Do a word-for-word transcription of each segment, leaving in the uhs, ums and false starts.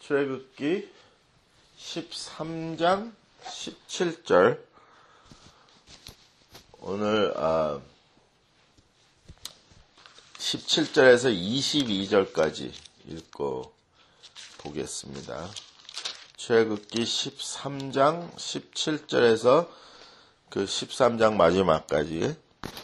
출애굽기 십삼 장 십칠 절 오늘 아, 십칠 절에서 이십이 절까지 읽고 보겠습니다. 출애굽기 십삼 장 십칠 절에서 그 십삼 장 마지막까지.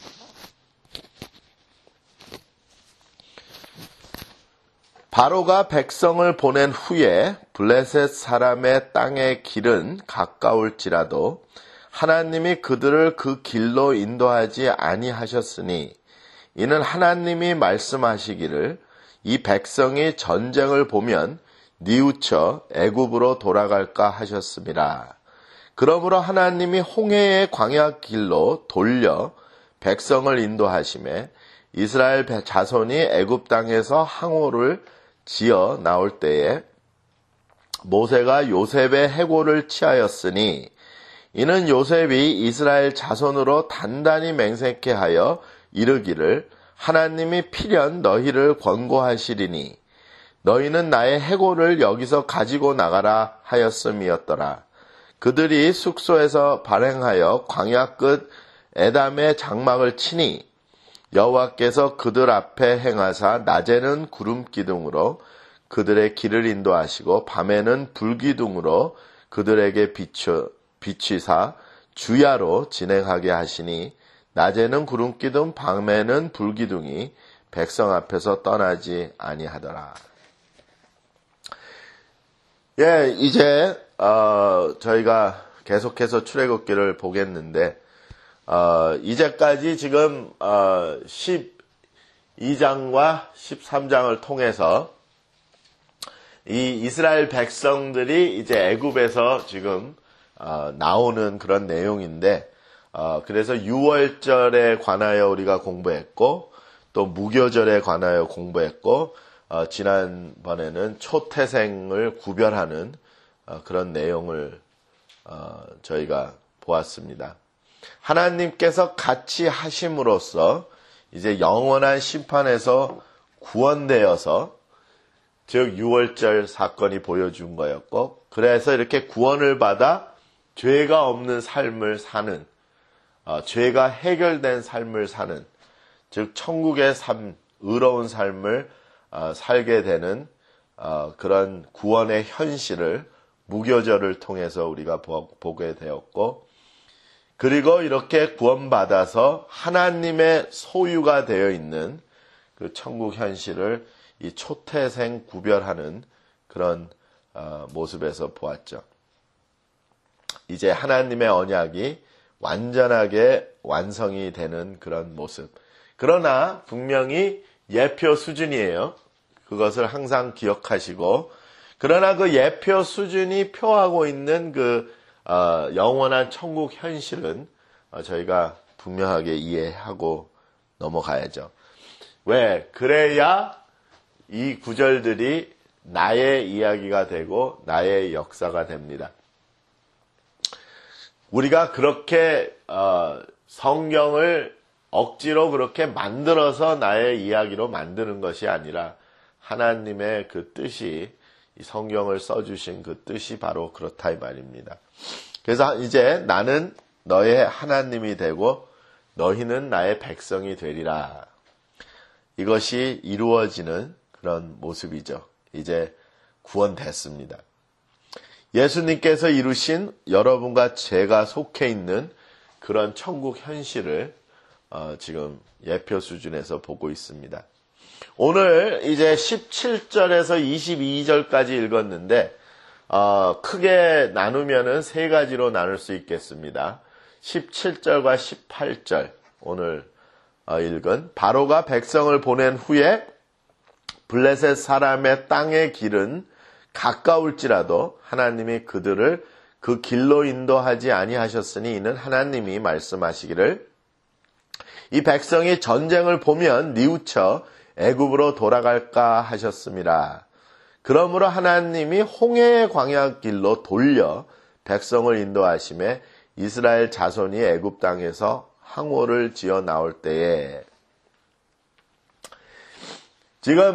바로가 백성을 보낸 후에 블레셋 사람의 땅의 길은 가까울지라도 하나님이 그들을 그 길로 인도하지 아니하셨으니 이는 하나님이 말씀하시기를 이 백성이 전쟁을 보면 뉘우쳐 애굽으로 돌아갈까 하셨습니다. 그러므로 하나님이 홍해의 광야 길로 돌려 백성을 인도하시매 이스라엘 자손이 애굽 땅에서 항오를 지어 나올 때에 모세가 요셉의 해골을 취하였으니 이는 요셉이 이스라엘 자손으로 단단히 맹세케 하여 이르기를 하나님이 필연 너희를 권고하시리니 너희는 나의 해골을 여기서 가지고 나가라 하였음이었더라. 그들이 숙소에서 발행하여 광야 끝 에담의 장막을 치니 여호와께서 그들 앞에 행하사 낮에는 구름 기둥으로 그들의 길을 인도하시고 밤에는 불기둥으로 그들에게 비추, 비추사 주야로 진행하게 하시니 낮에는 구름 기둥 밤에는 불기둥이 백성 앞에서 떠나지 아니하더라. 예, 이제 어, 저희가 계속해서 출애굽기를 보겠는데 어, 이제까지 지금 어, 십이 장과 십삼 장을 통해서 이 이스라엘 백성들이 이제 애굽에서 지금 어, 나오는 그런 내용인데 어, 그래서 유월절에 관하여 우리가 공부했고 또 무교절에 관하여 공부했고 어, 지난번에는 초태생을 구별하는 어, 그런 내용을 어, 저희가 보았습니다. 하나님께서 같이 하심으로써 이제 영원한 심판에서 구원되어서 즉 유월절 사건이 보여준 거였고 그래서 이렇게 구원을 받아 죄가 없는 삶을 사는 어, 죄가 해결된 삶을 사는 즉 천국의 삶, 의로운 삶을 어, 살게 되는 어, 그런 구원의 현실을 무교절을 통해서 우리가 보, 보게 되었고 그리고 이렇게 구원받아서 하나님의 소유가 되어 있는 그 천국 현실을 이 초태생 구별하는 그런 어, 모습에서 보았죠. 이제 하나님의 언약이 완전하게 완성이 되는 그런 모습. 그러나 분명히 예표 수준이에요. 그것을 항상 기억하시고 그러나 그 예표 수준이 표하고 있는 그 어, 영원한 천국 현실은 어, 저희가 분명하게 이해하고 넘어가야죠. 왜? 그래야 이 구절들이 나의 이야기가 되고 나의 역사가 됩니다. 우리가 그렇게 어, 성경을 억지로 그렇게 만들어서 나의 이야기로 만드는 것이 아니라 하나님의 그 뜻이 이 성경을 써주신 그 뜻이 바로 그렇다 이 말입니다. 그래서 이제 나는 너의 하나님이 되고 너희는 나의 백성이 되리라. 이것이 이루어지는 그런 모습이죠. 이제 구원됐습니다. 예수님께서 이루신 여러분과 제가 속해 있는 그런 천국 현실을 어, 지금 예표 수준에서 보고 있습니다. 오늘 이제 십칠 절에서 이십이 절까지 읽었는데 어, 크게 나누면은 세 가지로 나눌 수 있겠습니다. 십칠 절과 십팔 절 오늘 어, 읽은 바로가 백성을 보낸 후에 블레셋 사람의 땅의 길은 가까울지라도 하나님이 그들을 그 길로 인도하지 아니하셨으니 이는 하나님이 말씀하시기를 이 백성이 전쟁을 보면 뉘우쳐 애굽으로 돌아갈까 하셨습니다. 그러므로 하나님이 홍해의 광야 길로 돌려 백성을 인도하심에 이스라엘 자손이 애굽 땅에서 항오를 지어 나올 때에 지금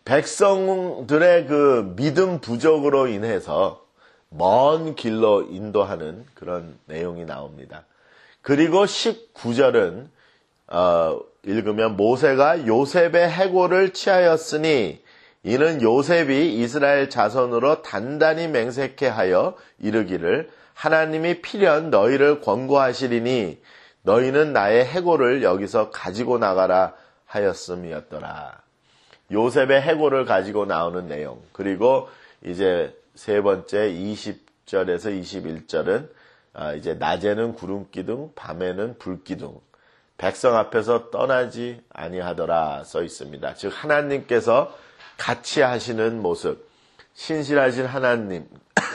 백성들의 그 믿음 부족으로 인해서 먼 길로 인도하는 그런 내용이 나옵니다. 그리고 십구 절은 어, 읽으면 모세가 요셉의 해골을 취하였으니 이는 요셉이 이스라엘 자손으로 단단히 맹세케 하여 이르기를 하나님이 필연 너희를 권고하시리니 너희는 나의 해골을 여기서 가지고 나가라 하였음이었더라. 요셉의 해골을 가지고 나오는 내용, 그리고 이제 세 번째 이십 절에서 이십일 절은 이제 낮에는 구름기둥, 밤에는 불기둥, 백성 앞에서 떠나지 아니하더라 써 있습니다. 즉 하나님께서 같이 하시는 모습, 신실하신 하나님,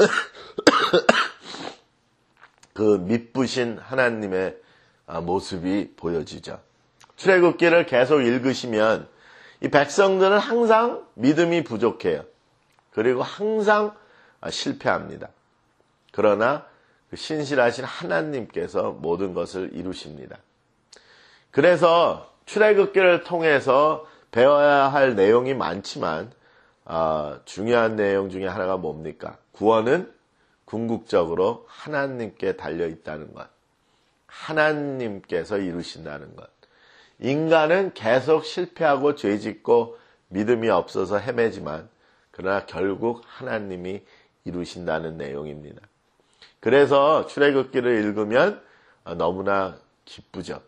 그 미쁘신 하나님의 모습이 보여지죠. 출애굽기를 계속 읽으시면 이 백성들은 항상 믿음이 부족해요. 그리고 항상 실패합니다. 그러나 그 신실하신 하나님께서 모든 것을 이루십니다. 그래서 출애굽기를 통해서 배워야 할 내용이 많지만 어, 중요한 내용 중에 하나가 뭡니까? 구원은 궁극적으로 하나님께 달려있다는 것. 하나님께서 이루신다는 것. 인간은 계속 실패하고 죄짓고 믿음이 없어서 헤매지만 그러나 결국 하나님이 이루신다는 내용입니다. 그래서 출애굽기를 읽으면 너무나 기쁘죠.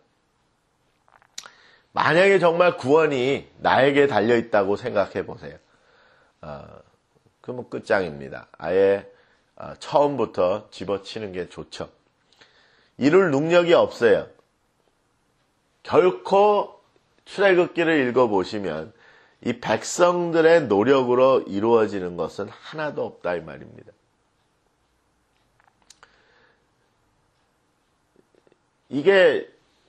만약에 정말 구원이 나에게 달려있다고 생각해 보세요. 어, 그러면 끝장입니다. 아예 어, 처음부터 집어치는 게 좋죠. 이룰 능력이 없어요. 결코 출애굽기를 읽어보시면 이 백성들의 노력으로 이루어지는 것은 하나도 없다 이 말입니다. 이게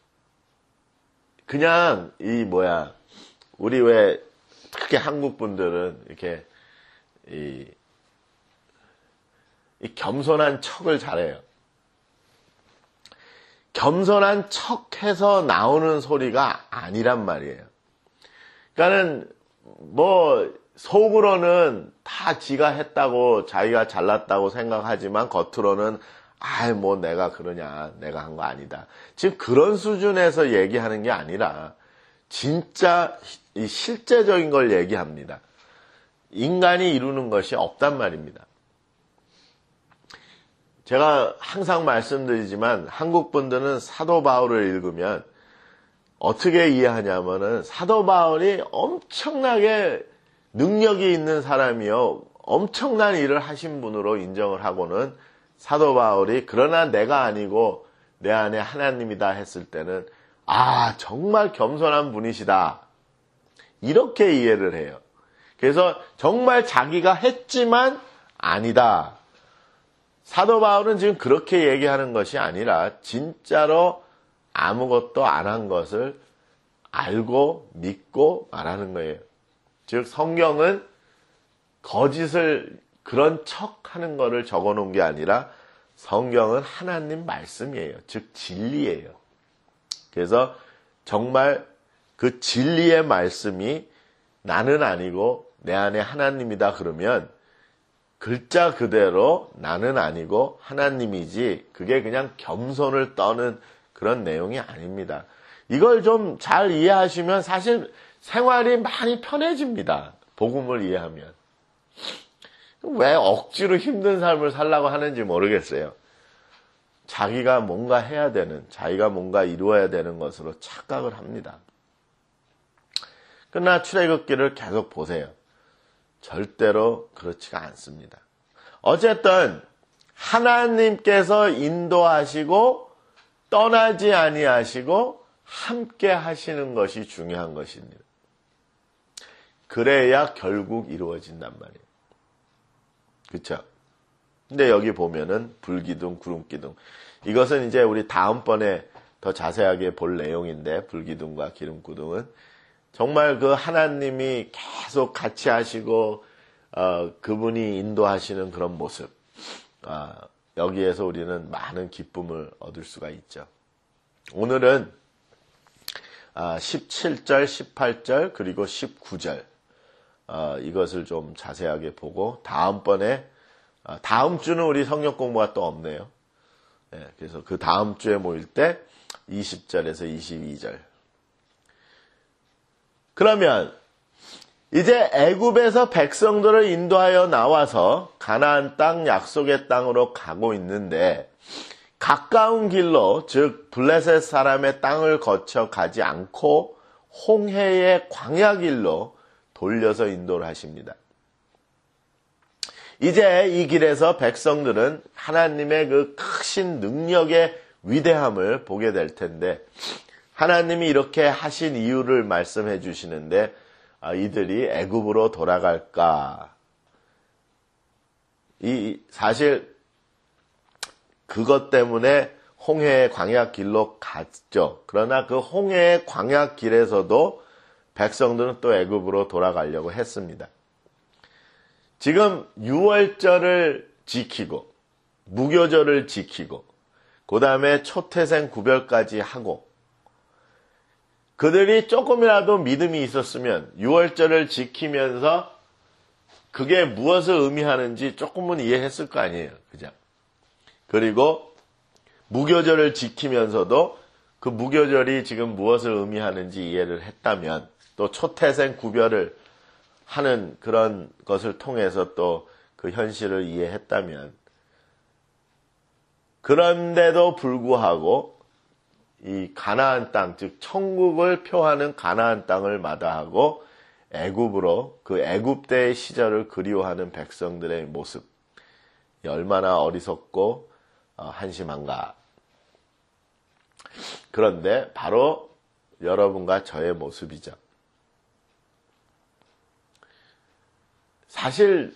그냥 이 뭐야 우리 왜 특히 한국 분들은 이렇게 이, 이 겸손한 척을 잘해요. 겸손한 척해서 나오는 소리가 아니란 말이에요. 그러니까는 뭐 속으로는 다 지가 했다고 자기가 잘났다고 생각하지만 겉으로는 아이 뭐 내가 그러냐 내가 한 거 아니다. 지금 그런 수준에서 얘기하는 게 아니라 진짜 이 실제적인 걸 얘기합니다. 인간이 이루는 것이 없단 말입니다. 제가 항상 말씀드리지만 한국 분들은 사도 바울을 읽으면 어떻게 이해하냐면은 사도 바울이 엄청나게 능력이 있는 사람이요 엄청난 일을 하신 분으로 인정을 하고는 사도 바울이 그러나 내가 아니고 내 안에 하나님이다 했을 때는 아 정말 겸손한 분이시다 이렇게 이해를 해요. 그래서 정말 자기가 했지만 아니다. 사도 바울은 지금 그렇게 얘기하는 것이 아니라 진짜로 아무것도 안 한 것을 알고 믿고 말하는 거예요. 즉 성경은 거짓을 그런 척하는 거를 적어놓은 게 아니라 성경은 하나님 말씀이에요. 즉 진리예요. 그래서 정말 그 진리의 말씀이 나는 아니고 내 안에 하나님이다 그러면 글자 그대로 나는 아니고 하나님이지 그게 그냥 겸손을 떠는 그런 내용이 아닙니다. 이걸 좀 잘 이해하시면 사실 생활이 많이 편해집니다. 복음을 이해하면. 왜 억지로 힘든 삶을 살라고 하는지 모르겠어요. 자기가 뭔가 해야 되는, 자기가 뭔가 이루어야 되는 것으로 착각을 합니다. 그러나 출애굽기를 계속 보세요. 절대로 그렇지가 않습니다. 어쨌든 하나님께서 인도하시고 떠나지 아니하시고 함께 하시는 것이 중요한 것입니다. 그래야 결국 이루어진단 말이에요. 그렇죠? 근데 여기 보면은 불기둥, 구름기둥. 이것은 이제 우리 다음번에 더 자세하게 볼 내용인데 불기둥과 기름기둥은 정말 그 하나님이 계속 같이 하시고 어, 그분이 인도하시는 그런 모습. 어, 여기에서 우리는 많은 기쁨을 얻을 수가 있죠. 오늘은 어, 십칠 절, 십팔 절 그리고 십구 절 어, 이것을 좀 자세하게 보고 다음번에 어, 다음 주는 우리 성경 공부가 또 없네요. 네, 그래서 그 다음 주에 모일 때 이십 절에서 이십이 절. 그러면 이제 애굽에서 백성들을 인도하여 나와서 가나안 땅 약속의 땅으로 가고 있는데 가까운 길로 즉 블레셋 사람의 땅을 거쳐 가지 않고 홍해의 광야 길로 돌려서 인도를 하십니다. 이제 이 길에서 백성들은 하나님의 그 크신 능력의 위대함을 보게 될 텐데 하나님이 이렇게 하신 이유를 말씀해 주시는데 아, 이들이 애굽으로 돌아갈까? 이 사실 그것 때문에 홍해의 광야 길로 갔죠. 그러나 그 홍해의 광야 길에서도 백성들은 또 애굽으로 돌아가려고 했습니다. 지금 유월절을 지키고 무교절을 지키고 그 다음에 초태생 구별까지 하고 그들이 조금이라도 믿음이 있었으면 유월절을 지키면서 그게 무엇을 의미하는지 조금은 이해했을 거 아니에요. 그죠? 그리고 무교절을 지키면서도 그 무교절이 지금 무엇을 의미하는지 이해를 했다면 또 초태생 구별을 하는 그런 것을 통해서 또 그 현실을 이해했다면 그런데도 불구하고 이 가나안 땅, 즉 천국을 표하는 가나안 땅을 마다하고 애굽으로 그 애굽 때의 시절을 그리워하는 백성들의 모습 얼마나 어리석고 한심한가. 그런데 바로 여러분과 저의 모습이죠. 사실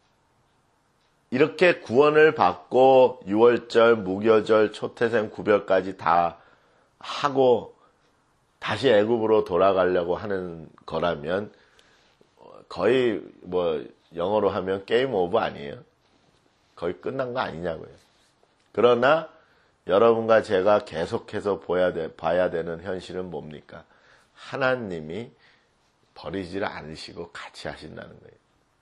이렇게 구원을 받고 유월절, 무교절, 초태생 구별까지 다 하고 다시 애굽으로 돌아가려고 하는 거라면 거의 뭐 영어로 하면 게임 오버 아니에요? 거의 끝난 거 아니냐고요. 그러나 여러분과 제가 계속해서 봐야, 돼, 봐야 되는 현실은 뭡니까? 하나님이 버리지를 않으시고 같이 하신다는 거예요.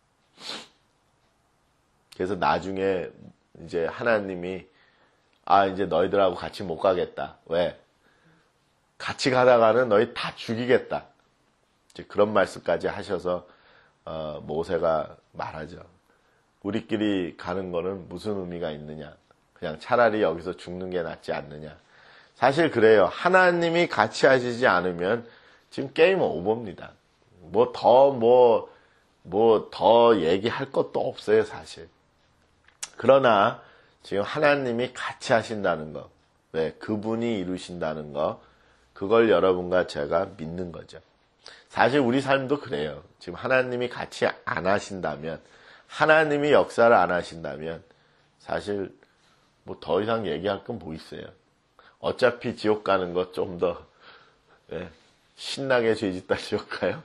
그래서 나중에 이제 하나님이 아 이제 너희들하고 같이 못 가겠다. 왜? 같이 가다가는 너희 다 죽이겠다. 이제 그런 말씀까지 하셔서 어, 모세가 말하죠. 우리끼리 가는 거는 무슨 의미가 있느냐. 그냥 차라리 여기서 죽는 게 낫지 않느냐. 사실 그래요. 하나님이 같이 하시지 않으면 지금 게임 오버입니다. 뭐 더 뭐 뭐 더 얘기할 것도 없어요, 사실. 그러나 지금 하나님이 같이 하신다는 거, 왜 그분이 이루신다는 거, 그걸 여러분과 제가 믿는 거죠. 사실 우리 삶도 그래요. 지금 하나님이 같이 안 하신다면, 하나님이 역사를 안 하신다면, 사실 뭐 더 이상 얘기할 건 뭐 있어요. 어차피 지옥 가는 거 좀 더 예, 신나게 죄 짓다 지옥 가요.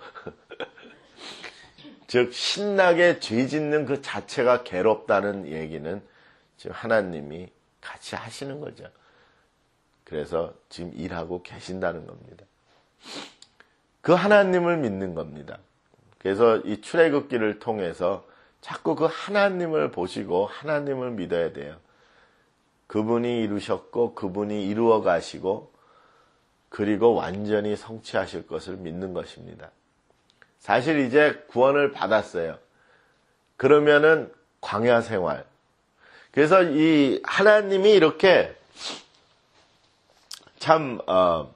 즉 신나게 죄 짓는 그 자체가 괴롭다는 얘기는 지금 하나님이 같이 하시는 거죠. 그래서 지금 일하고 계신다는 겁니다. 그 하나님을 믿는 겁니다. 그래서 이 출애굽기를 통해서 자꾸 그 하나님을 보시고 하나님을 믿어야 돼요. 그분이 이루셨고 그분이 이루어 가시고 그리고 완전히 성취하실 것을 믿는 것입니다. 사실 이제 구원을 받았어요. 그러면은 광야 생활. 그래서 이 하나님이 이렇게 참, 어,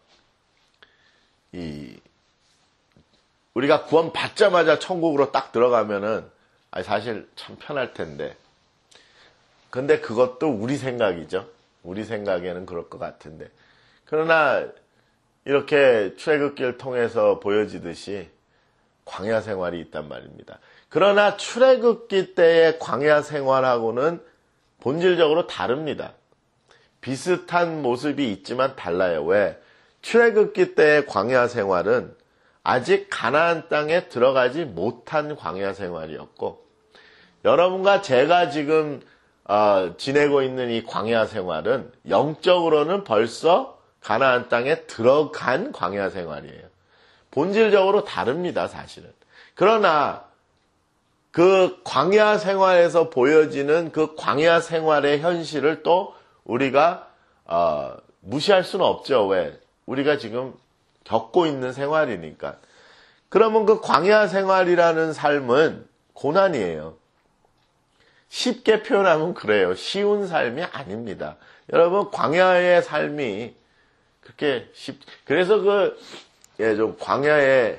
이, 우리가 구원 받자마자 천국으로 딱 들어가면은, 아니, 사실 참 편할 텐데. 근데 그것도 우리 생각이죠. 우리 생각에는 그럴 것 같은데. 그러나, 이렇게 출애굽기를 통해서 보여지듯이, 광야 생활이 있단 말입니다. 그러나 출애굽기 때의 광야 생활하고는 본질적으로 다릅니다. 비슷한 모습이 있지만 달라요. 왜? 출애굽기 때의 광야 생활은 아직 가나안 땅에 들어가지 못한 광야 생활이었고 여러분과 제가 지금 어, 지내고 있는 이 광야 생활은 영적으로는 벌써 가나안 땅에 들어간 광야 생활이에요. 본질적으로 다릅니다, 사실은. 그러나 그 광야 생활에서 보여지는 그 광야 생활의 현실을 또 우리가 어, 무시할 수는 없죠. 왜? 우리가 지금 겪고 있는 생활이니까. 그러면 그 광야 생활이라는 삶은 고난이에요. 쉽게 표현하면 그래요. 쉬운 삶이 아닙니다. 여러분, 광야의 삶이 그렇게 쉽, 그래서 그, 예, 좀 광야에,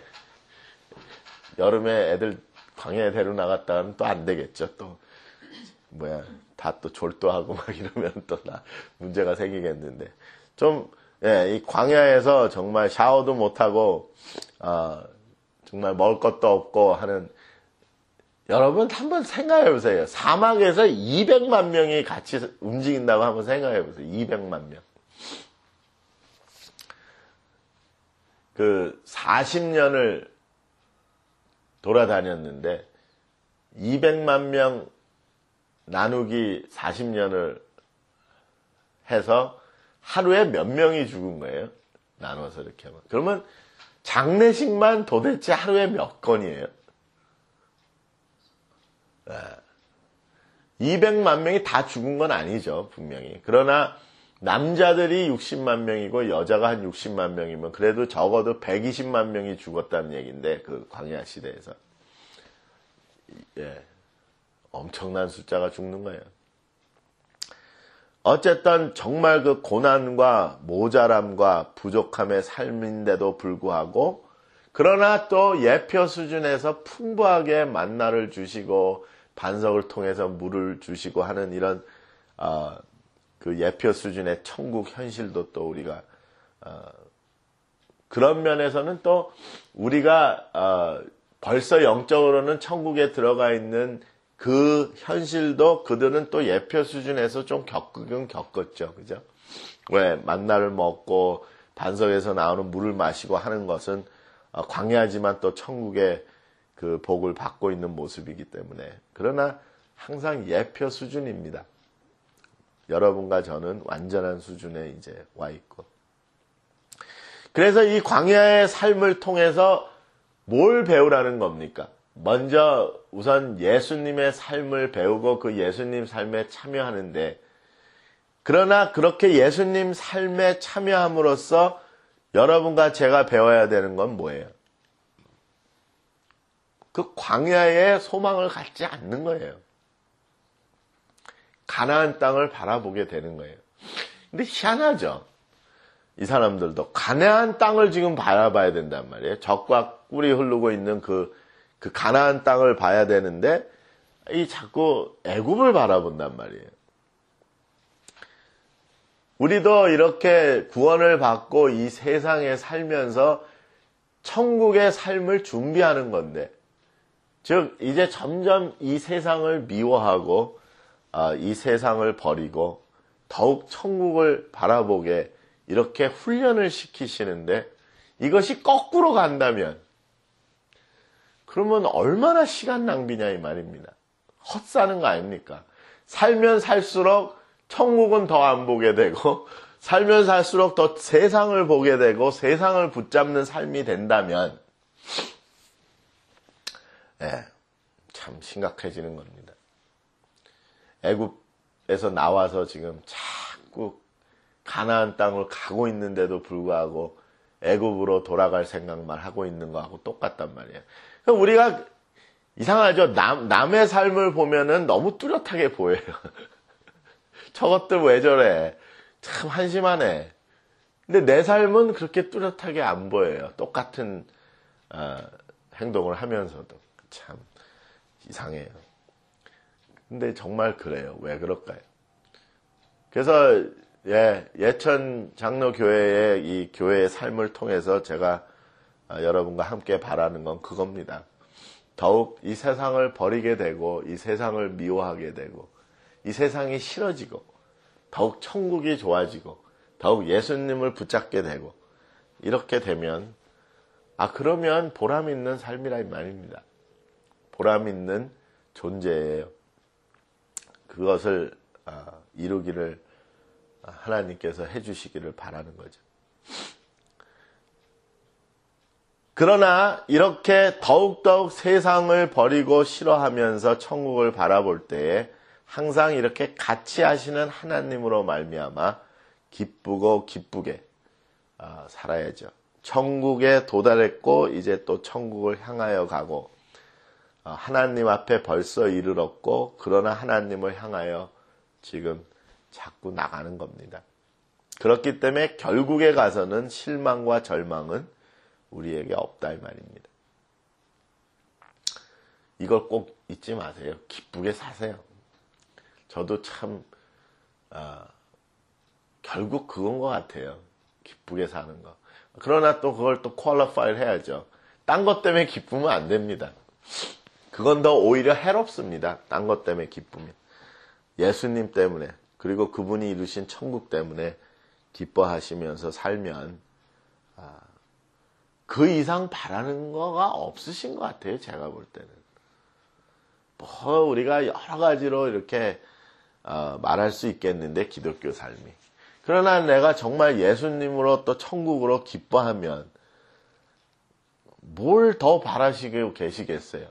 여름에 애들 광야에 데려 나갔다가는 또 안 되겠죠. 또, 뭐야, 다 또 졸도하고 막 이러면 또 나 문제가 생기겠는데. 좀, 예, 이 광야에서 정말 샤워도 못하고, 어, 정말 먹을 것도 없고 하는, 여러분 한번 생각해 보세요. 사막에서 이백만 명이 같이 움직인다고 한번 생각해 보세요. 이백만 명. 그 사십 년을 돌아다녔는데 이백만 명 나누기 사십 년을 해서 하루에 몇 명이 죽은 거예요. 나눠서 이렇게 하면. 그러면 장례식만 도대체 하루에 몇 건이에요? 이백만 명이 다 죽은 건 아니죠, 분명히. 그러나 남자들이 육십만 명이고 여자가 한 육십만 명이면 그래도 적어도 백이십만 명이 죽었다는 얘기인데, 그 광야 시대에서. 예, 엄청난 숫자가 죽는 거예요. 어쨌든 정말 그 고난과 모자람과 부족함의 삶인데도 불구하고, 그러나 또 예표 수준에서 풍부하게 만나를 주시고 반석을 통해서 물을 주시고 하는 이런 어, 그 예표 수준의 천국 현실도 또 우리가 어, 그런 면에서는 또 우리가 어, 벌써 영적으로는 천국에 들어가 있는 그 현실도 그들은 또 예표 수준에서 좀 겪긴 겪었죠. 그죠? 왜 만나를 먹고 반석에서 나오는 물을 마시고 하는 것은 광야지만 또 천국의 그 복을 받고 있는 모습이기 때문에. 그러나 항상 예표 수준입니다. 여러분과 저는 완전한 수준에 이제 와 있고. 그래서 이 광야의 삶을 통해서 뭘 배우라는 겁니까? 먼저 우선 예수님의 삶을 배우고 그 예수님 삶에 참여하는데, 그러나 그렇게 예수님 삶에 참여함으로써 여러분과 제가 배워야 되는 건 뭐예요? 그 광야의 소망을 갖지 않는 거예요. 가나안 땅을 바라보게 되는 거예요. 근데 희한하죠. 이 사람들도 가나안 땅을 지금 바라봐야 된단 말이에요. 적과 꿀이 흐르고 있는 그, 그 가나안 땅을 봐야 되는데 이 자꾸 애굽을 바라본단 말이에요. 우리도 이렇게 구원을 받고 이 세상에 살면서 천국의 삶을 준비하는 건데, 즉 이제 점점 이 세상을 미워하고 이 세상을 버리고 더욱 천국을 바라보게 이렇게 훈련을 시키시는데, 이것이 거꾸로 간다면 그러면 얼마나 시간 낭비냐 이 말입니다. 헛사는 거 아닙니까? 살면 살수록 천국은 더 안 보게 되고, 살면 살수록 더 세상을 보게 되고 세상을 붙잡는 삶이 된다면, 예, 참 심각해지는 겁니다. 애굽에서 나와서 지금 자꾸 가나안 땅을 가고 있는데도 불구하고 애굽으로 돌아갈 생각만 하고 있는 거하고 똑같단 말이에요. 우리가 이상하죠. 남, 남의 삶을 보면은 너무 뚜렷하게 보여요. 저것들 왜 저래? 참 한심하네. 근데 내 삶은 그렇게 뚜렷하게 안 보여요. 똑같은 어, 행동을 하면서도. 참 이상해요. 근데 정말 그래요. 왜 그럴까요? 그래서 예, 예천 장로교회의 이 교회의 삶을 통해서 제가 어, 여러분과 함께 바라는 건 그겁니다. 더욱 이 세상을 버리게 되고 이 세상을 미워하게 되고 이 세상이 싫어지고 더욱 천국이 좋아지고 더욱 예수님을 붙잡게 되고 이렇게 되면, 아 그러면 보람 있는 삶이라 이 말입니다. 보람 있는 존재예요. 그것을 이루기를 하나님께서 해주시기를 바라는 거죠. 그러나 이렇게 더욱더욱 세상을 버리고 싫어하면서 천국을 바라볼 때에 항상 이렇게 같이 하시는 하나님으로 말미암아 기쁘고 기쁘게 살아야죠. 천국에 도달했고 이제 또 천국을 향하여 가고 하나님 앞에 벌써 이르렀고 그러나 하나님을 향하여 지금 자꾸 나가는 겁니다. 그렇기 때문에 결국에 가서는 실망과 절망은 우리에게 없다 이 말입니다. 이걸 꼭 잊지 마세요. 기쁘게 사세요. 저도 참 어, 결국 그건 것 같아요. 기쁘게 사는 거. 그러나 또 그걸 또 퀄리파이를 해야죠. 딴 것 때문에 기쁘면 안 됩니다. 그건 더 오히려 해롭습니다. 딴 것 때문에 기쁘면. 예수님 때문에 그리고 그분이 이루신 천국 때문에 기뻐하시면서 살면 아, 그 이상 바라는 거가 없으신 것 같아요. 제가 볼 때는. 뭐 우리가 여러 가지로 이렇게 어, 말할 수 있겠는데 기독교 삶이. 그러나 내가 정말 예수님으로 또 천국으로 기뻐하면 뭘 더 바라시고 계시겠어요?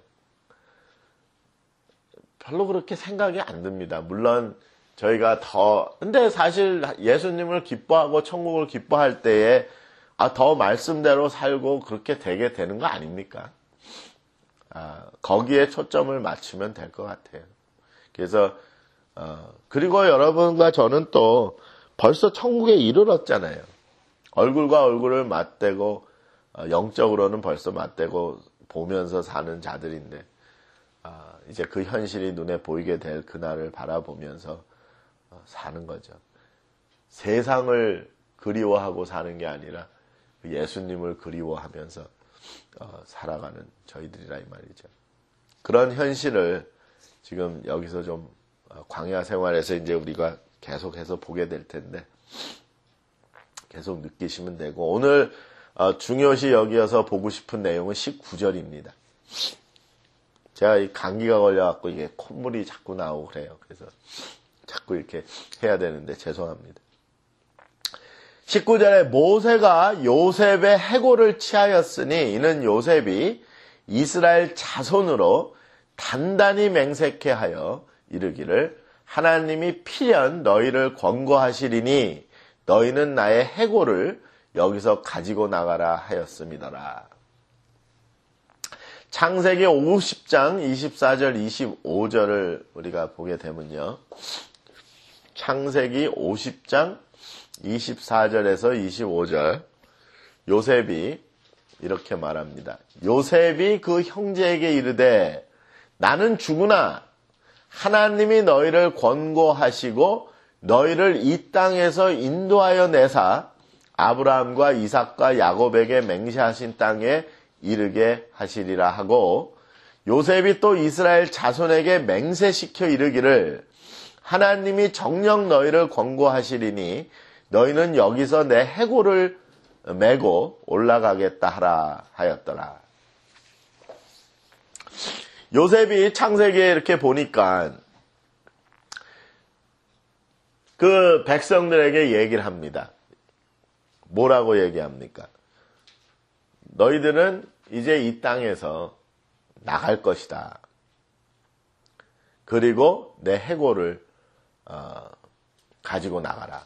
별로 그렇게 생각이 안 듭니다. 물론 저희가 더 근데 사실 예수님을 기뻐하고 천국을 기뻐할 때에 아, 더 말씀대로 살고 그렇게 되게 되는 거 아닙니까? 아, 거기에 초점을 맞추면 될 것 같아요. 그래서 어, 그리고 여러분과 저는 또 벌써 천국에 이르렀잖아요. 얼굴과 얼굴을 맞대고 어, 영적으로는 벌써 맞대고 보면서 사는 자들인데 어, 이제 그 현실이 눈에 보이게 될 그날을 바라보면서 어, 사는 거죠. 세상을 그리워하고 사는 게 아니라 예수님을 그리워하면서 어, 살아가는 저희들이라 이 말이죠. 그런 현실을 지금 여기서 좀 어, 광야 생활에서 이제 우리가 계속해서 보게 될 텐데 계속 느끼시면 되고 오늘 어, 중요시 여기어서 보고 싶은 내용은 십구 절입니다. 제가 이 감기가 걸려갖고 이게 콧물이 자꾸 나오고 그래요. 그래서 자꾸 이렇게 해야 되는데 죄송합니다. 십구 절에 모세가 요셉의 해골을 취하였으니 이는 요셉이 이스라엘 자손으로 단단히 맹세케 하여 이르기를 하나님이 필연 너희를 권고하시리니 너희는 나의 해골을 여기서 가지고 나가라 하였음이더라. 창세기 오십 장 이십사 절 이십오 절을 우리가 보게 되면요. 창세기 오십 장 이십사 절에서 이십오 절 요셉이 이렇게 말합니다. 요셉이 그 형제에게 이르되 나는 죽으나 하나님이 너희를 권고하시고 너희를 이 땅에서 인도하여 내사 아브라함과 이삭과 야곱에게 맹세하신 땅에 이르게 하시리라 하고 요셉이 또 이스라엘 자손에게 맹세시켜 이르기를 하나님이 정녕 너희를 권고하시리니 너희는 여기서 내 해골을 메고 올라가겠다 하라 하였더라. 요셉이 창세기에 이렇게 보니까 그 백성들에게 얘기를 합니다. 뭐라고 얘기합니까? 너희들은 이제 이 땅에서 나갈 것이다. 그리고 내 해골을 어, 가지고 나가라.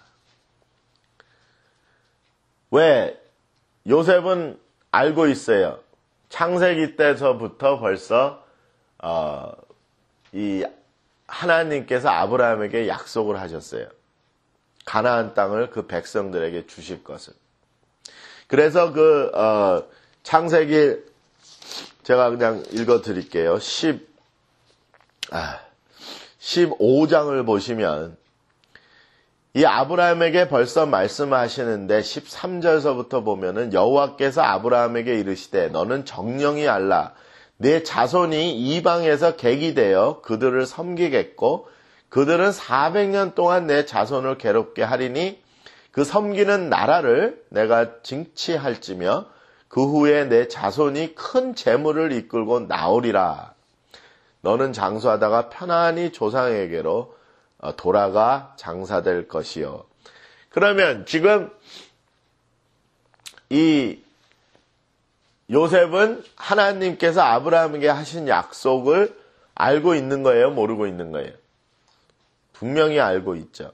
왜? 요셉은 알고 있어요. 창세기 때서부터 벌써 어, 이 하나님께서 아브라함에게 약속을 하셨어요. 가나안 땅을 그 백성들에게 주실 것을. 그래서 그 어, 창세기 제가 그냥 읽어 드릴게요. 십, 아, 십오 장을 보시면 이 아브라함에게 벌써 말씀하시는데 십삼 절서부터 보면은 여호와께서 아브라함에게 이르시되 너는 정령이 알라 내 자손이 이방에서 객이 되어 그들을 섬기겠고 그들은 사백 년 동안 내 자손을 괴롭게 하리니 그 섬기는 나라를 내가 징치할지며 그 후에 내 자손이 큰 재물을 이끌고 나오리라. 너는 장수하다가 편안히 조상에게로 돌아가 장사될 것이요. 그러면 지금 이 요셉은 하나님께서 아브라함에게 하신 약속을 알고 있는 거예요? 모르고 있는 거예요? 분명히 알고 있죠.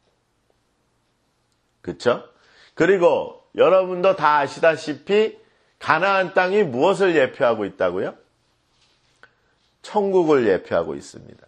그렇죠? 그리고 여러분도 다 아시다시피 가나안 땅이 무엇을 예표하고 있다고요? 천국을 예표하고 있습니다.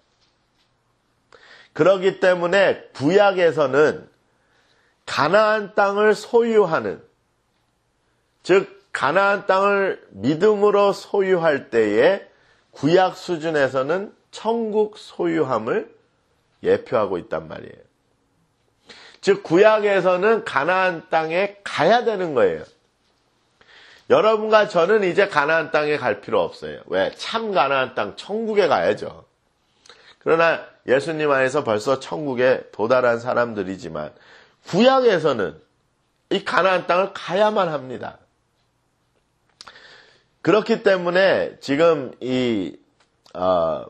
그렇기 때문에 구약에서는 가나안 땅을 소유하는, 즉 가나안 땅을 믿음으로 소유할 때에 구약 수준에서는 천국 소유함을 예표하고 있단 말이에요. 즉 구약에서는 가나안 땅에 가야 되는 거예요. 여러분과 저는 이제 가나안 땅에 갈 필요 없어요. 왜? 참 가나안 땅, 천국에 가야죠. 그러나 예수님 안에서 벌써 천국에 도달한 사람들이지만 구약에서는 이 가나안 땅을 가야만 합니다. 그렇기 때문에 지금 이 어,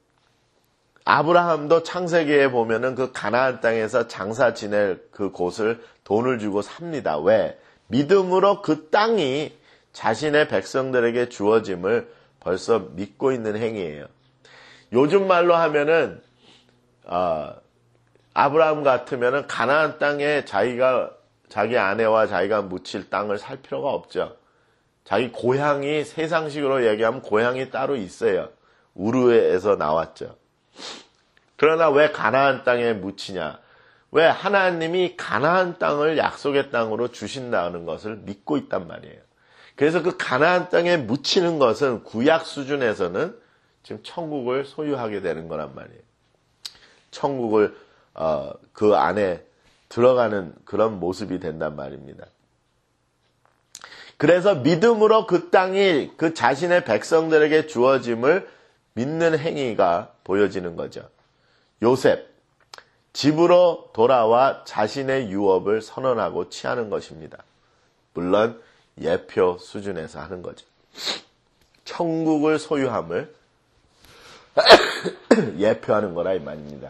아브라함도 창세기에 보면은 그 가나안 땅에서 장사 지낼 그 곳을 돈을 주고 삽니다. 왜? 믿음으로 그 땅이 자신의 백성들에게 주어짐을 벌써 믿고 있는 행위예요. 요즘 말로 하면은 어, 아브라함 같으면은 가나안 땅에 자기가 자기 아내와 자기가 묻힐 땅을 살 필요가 없죠. 자기 고향이 세상식으로 얘기하면 고향이 따로 있어요. 우르에서 나왔죠. 그러나 왜 가나안 땅에 묻히냐? 왜? 하나님이 가나안 땅을 약속의 땅으로 주신다는 것을 믿고 있단 말이에요. 그래서 그 가나안 땅에 묻히는 것은 구약 수준에서는 지금 천국을 소유하게 되는 거란 말이에요. 천국을 어, 그 안에 들어가는 그런 모습이 된단 말입니다. 그래서 믿음으로 그 땅이 그 자신의 백성들에게 주어짐을 믿는 행위가 보여지는 거죠. 요셉, 집으로 돌아와 자신의 유업을 선언하고 취하는 것입니다. 물론 예표 수준에서 하는 거죠. 천국을 소유함을 예표하는 거라 이 말입니다.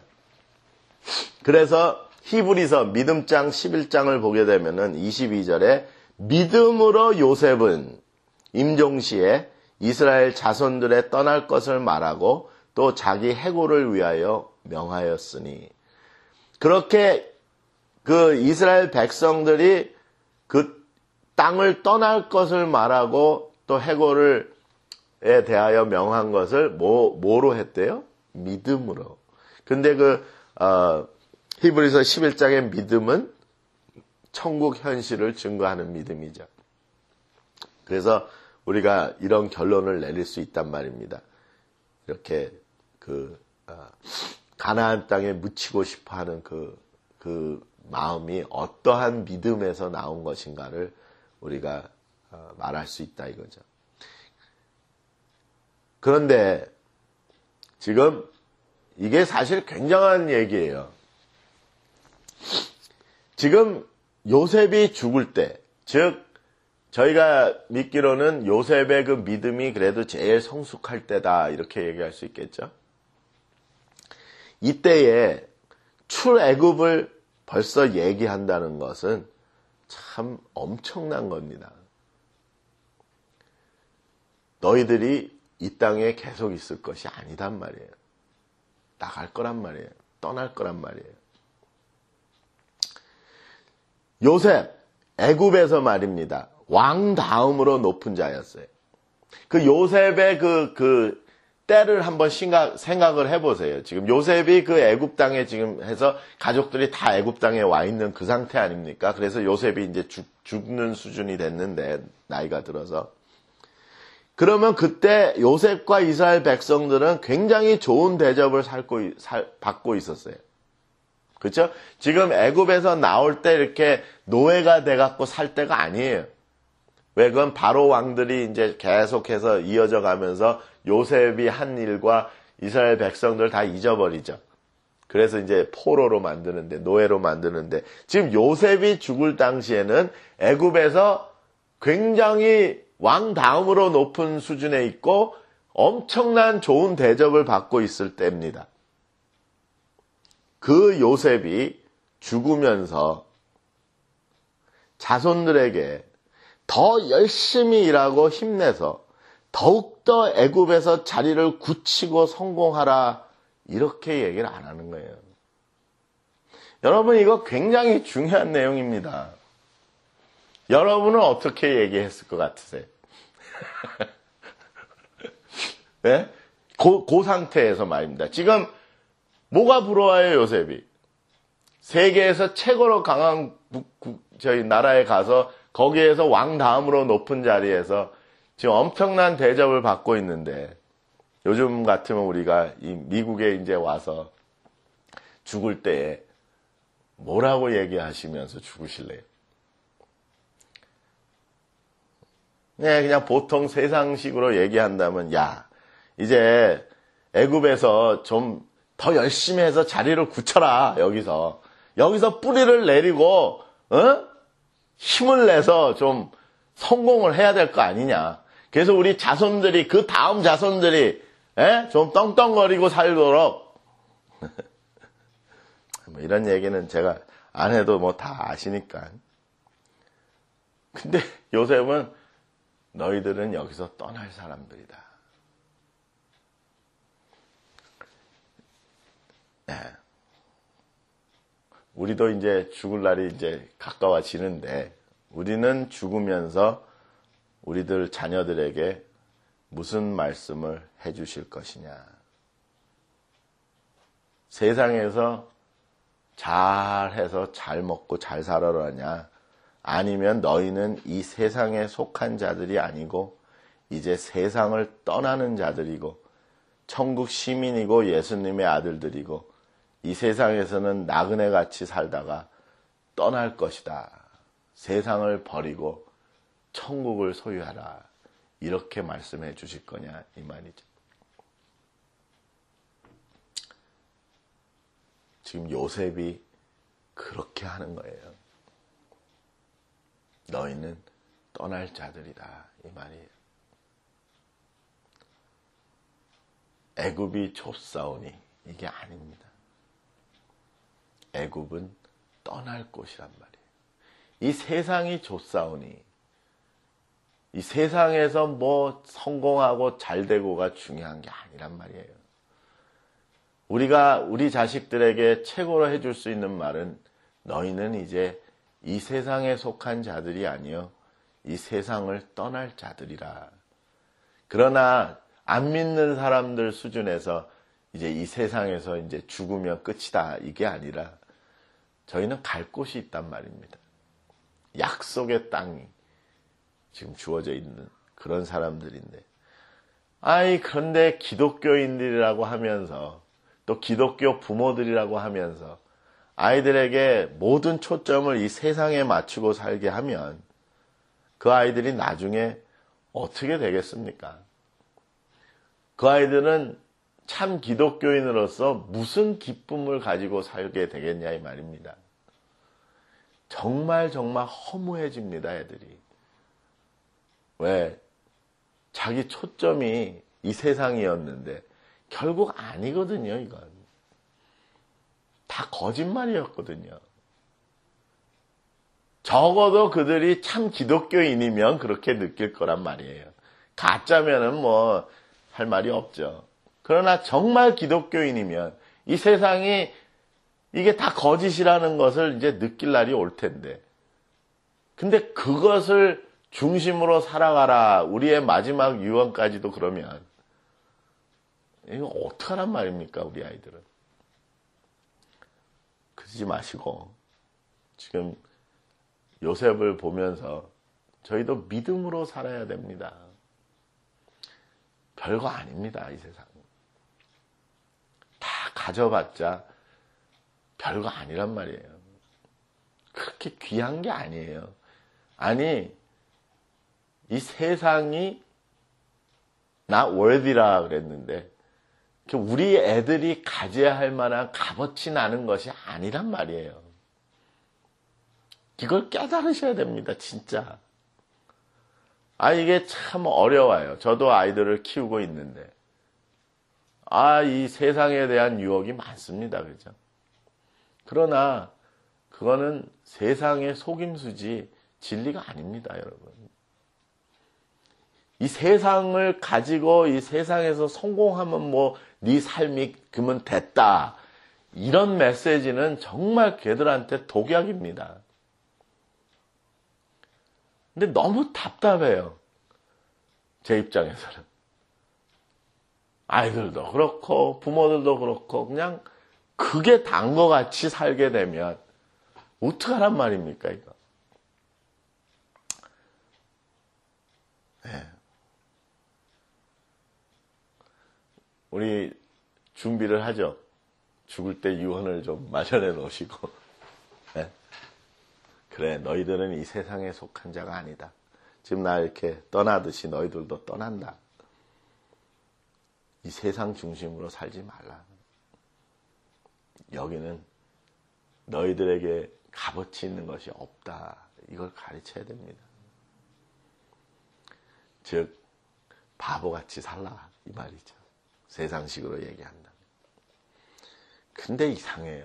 그래서 히브리서 믿음장 십일 장을 보게 되면은 이십이 절에 믿음으로 요셉은 임종시에 이스라엘 자손들의 떠날 것을 말하고 또 자기 해고를 위하여 명하였으니, 그렇게 그 이스라엘 백성들이 그 땅을 떠날 것을 말하고 또 해고를 에 대하여 명한 것을 뭐, 뭐로 했대요? 믿음으로. 근데 그 어, 히브리서 십일 장의 믿음은 천국 현실을 증거하는 믿음이죠. 그래서 우리가 이런 결론을 내릴 수 있단 말입니다. 이렇게 그 어, 가나안 땅에 묻히고 싶어하는 그, 그 마음이 어떠한 믿음에서 나온 것인가를 우리가 어, 말할 수 있다 이거죠. 그런데 지금 이게 사실 굉장한 얘기예요. 지금 요셉이 죽을 때, 즉 저희가 믿기로는 요셉의 그 믿음이 그래도 제일 성숙할 때다 이렇게 얘기할 수 있겠죠. 이때에 출애굽을 벌써 얘기한다는 것은 참 엄청난 겁니다. 너희들이 이 땅에 계속 있을 것이 아니단 말이에요. 나갈 거란 말이에요. 떠날 거란 말이에요. 요셉, 애굽에서 말입니다. 왕 다음으로 높은 자였어요. 그 요셉의 그, 그, 때를 한번 생각, 생각을 해보세요. 지금 요셉이 그 애굽 땅에 지금 해서 가족들이 다 애굽 땅에 와 있는 그 상태 아닙니까? 그래서 요셉이 이제 죽, 죽는 수준이 됐는데, 나이가 들어서. 그러면 그때 요셉과 이스라엘 백성들은 굉장히 좋은 대접을 살고, 살, 받고 있었어요. 그렇죠? 지금 애굽에서 나올 때 이렇게 노예가 돼갖고 살 때가 아니에요. 왜? 그건 바로 왕들이 이제 계속해서 이어져 가면서 요셉이 한 일과 이스라엘 백성들 다 잊어버리죠. 그래서 이제 포로로 만드는데, 노예로 만드는데, 지금 요셉이 죽을 당시에는 애굽에서 굉장히 왕 다음으로 높은 수준에 있고 엄청난 좋은 대접을 받고 있을 때입니다. 그 요셉이 죽으면서 자손들에게 더 열심히 일하고 힘내서 더욱더 애굽에서 자리를 굳히고 성공하라, 이렇게 얘기를 안 하는 거예요. 여러분, 이거 굉장히 중요한 내용입니다. 여러분은 어떻게 얘기했을 것 같으세요? 네? 그, 그 상태에서 말입니다. 지금 뭐가 부러워요, 요셉이? 세계에서 최고로 강한 국, 국, 저희 나라에 가서 거기에서 왕 다음으로 높은 자리에서 지금 엄청난 대접을 받고 있는데, 요즘 같으면 우리가 이 미국에 이제 와서 죽을 때에 뭐라고 얘기하시면서 죽으실래요? 네, 그냥 보통 세상식으로 얘기한다면, 야, 이제 애굽에서 좀 더 열심히 해서 자리를 굳혀라, 여기서. 여기서 뿌리를 내리고, 어? 힘을 내서 좀 성공을 해야 될 거 아니냐. 그래서 우리 자손들이, 그 다음 자손들이, 에? 좀 떵떵거리고 살도록. 뭐 이런 얘기는 제가 안 해도 뭐 다 아시니까. 근데 요셉은 너희들은 여기서 떠날 사람들이다. 네. 우리도 이제 죽을 날이 이제 가까워지는데, 우리는 죽으면서 우리들 자녀들에게 무슨 말씀을 해주실 것이냐. 세상에서 잘해서 잘 먹고 잘 살아라냐, 아니면 너희는 이 세상에 속한 자들이 아니고 이제 세상을 떠나는 자들이고 천국 시민이고 예수님의 아들들이고 이 세상에서는 나그네같이 살다가 떠날 것이다. 세상을 버리고 천국을 소유하라. 이렇게 말씀해 주실 거냐, 이 말이죠. 지금 요셉이 그렇게 하는 거예요. 너희는 떠날 자들이다, 이 말이에요. 애굽이 좁사오니, 이게 아닙니다. 애굽은 떠날 곳이란 말이에요. 이 세상이 좁사오니, 이 세상에서 뭐 성공하고 잘되고가 중요한 게 아니란 말이에요. 우리가 우리 자식들에게 최고로 해줄 수 있는 말은, 너희는 이제 이 세상에 속한 자들이 아니요 이 세상을 떠날 자들이라. 그러나 안 믿는 사람들 수준에서 이제 이 세상에서 이제 죽으면 끝이다, 이게 아니라 저희는 갈 곳이 있단 말입니다. 약속의 땅이 지금 주어져 있는 그런 사람들인데, 아이 그런데 기독교인들이라고 하면서 또 기독교 부모들이라고 하면서 아이들에게 모든 초점을 이 세상에 맞추고 살게 하면 그 아이들이 나중에 어떻게 되겠습니까? 그 아이들은 참 기독교인으로서 무슨 기쁨을 가지고 살게 되겠냐, 이 말입니다. 정말 정말 허무해집니다, 애들이. 왜? 자기 초점이 이 세상이었는데 결국 아니거든요, 이건. 다 거짓말이었거든요. 적어도 그들이 참 기독교인이면 그렇게 느낄 거란 말이에요. 가짜면은 뭐 할 말이 없죠. 그러나 정말 기독교인이면 이 세상이 이게 다 거짓이라는 것을 이제 느낄 날이 올 텐데, 근데 그것을 중심으로 살아가라, 우리의 마지막 유언까지도 그러면 이거 어떡하란 말입니까, 우리 아이들은. 그러지 마시고 지금 요셉을 보면서 저희도 믿음으로 살아야 됩니다. 별거 아닙니다, 이 세상. 다 가져봤자 별거 아니란 말이에요. 그렇게 귀한 게 아니에요. 아니, 이 세상이 not worthy라 그랬는데 우리 애들이 가져야 할 만한 값어치 나는 것이 아니란 말이에요. 이걸 깨달으셔야 됩니다, 진짜. 아, 이게 참 어려워요. 저도 아이들을 키우고 있는데, 아, 이 세상에 대한 유혹이 많습니다, 그죠? 그러나, 그거는 세상의 속임수지 진리가 아닙니다, 여러분. 이 세상을 가지고 이 세상에서 성공하면 뭐 네 삶이 그러면 됐다. 이런 메시지는 정말 걔들한테 독약입니다. 근데 너무 답답해요. 제 입장에서는. 아이들도 그렇고 부모들도 그렇고 그냥 그게 단 것 같이 살게 되면 어떡하란 말입니까 이거. 네. 우리 준비를 하죠. 죽을 때 유언을 좀 마련해 놓으시고 네. 그래 너희들은 이 세상에 속한 자가 아니다. 지금 나 이렇게 떠나듯이 너희들도 떠난다. 이 세상 중심으로 살지 말라. 여기는 너희들에게 값어치 있는 것이 없다. 이걸 가르쳐야 됩니다. 즉 바보같이 살라 이 말이죠. 세상식으로 얘기한다. 근데 이상해요.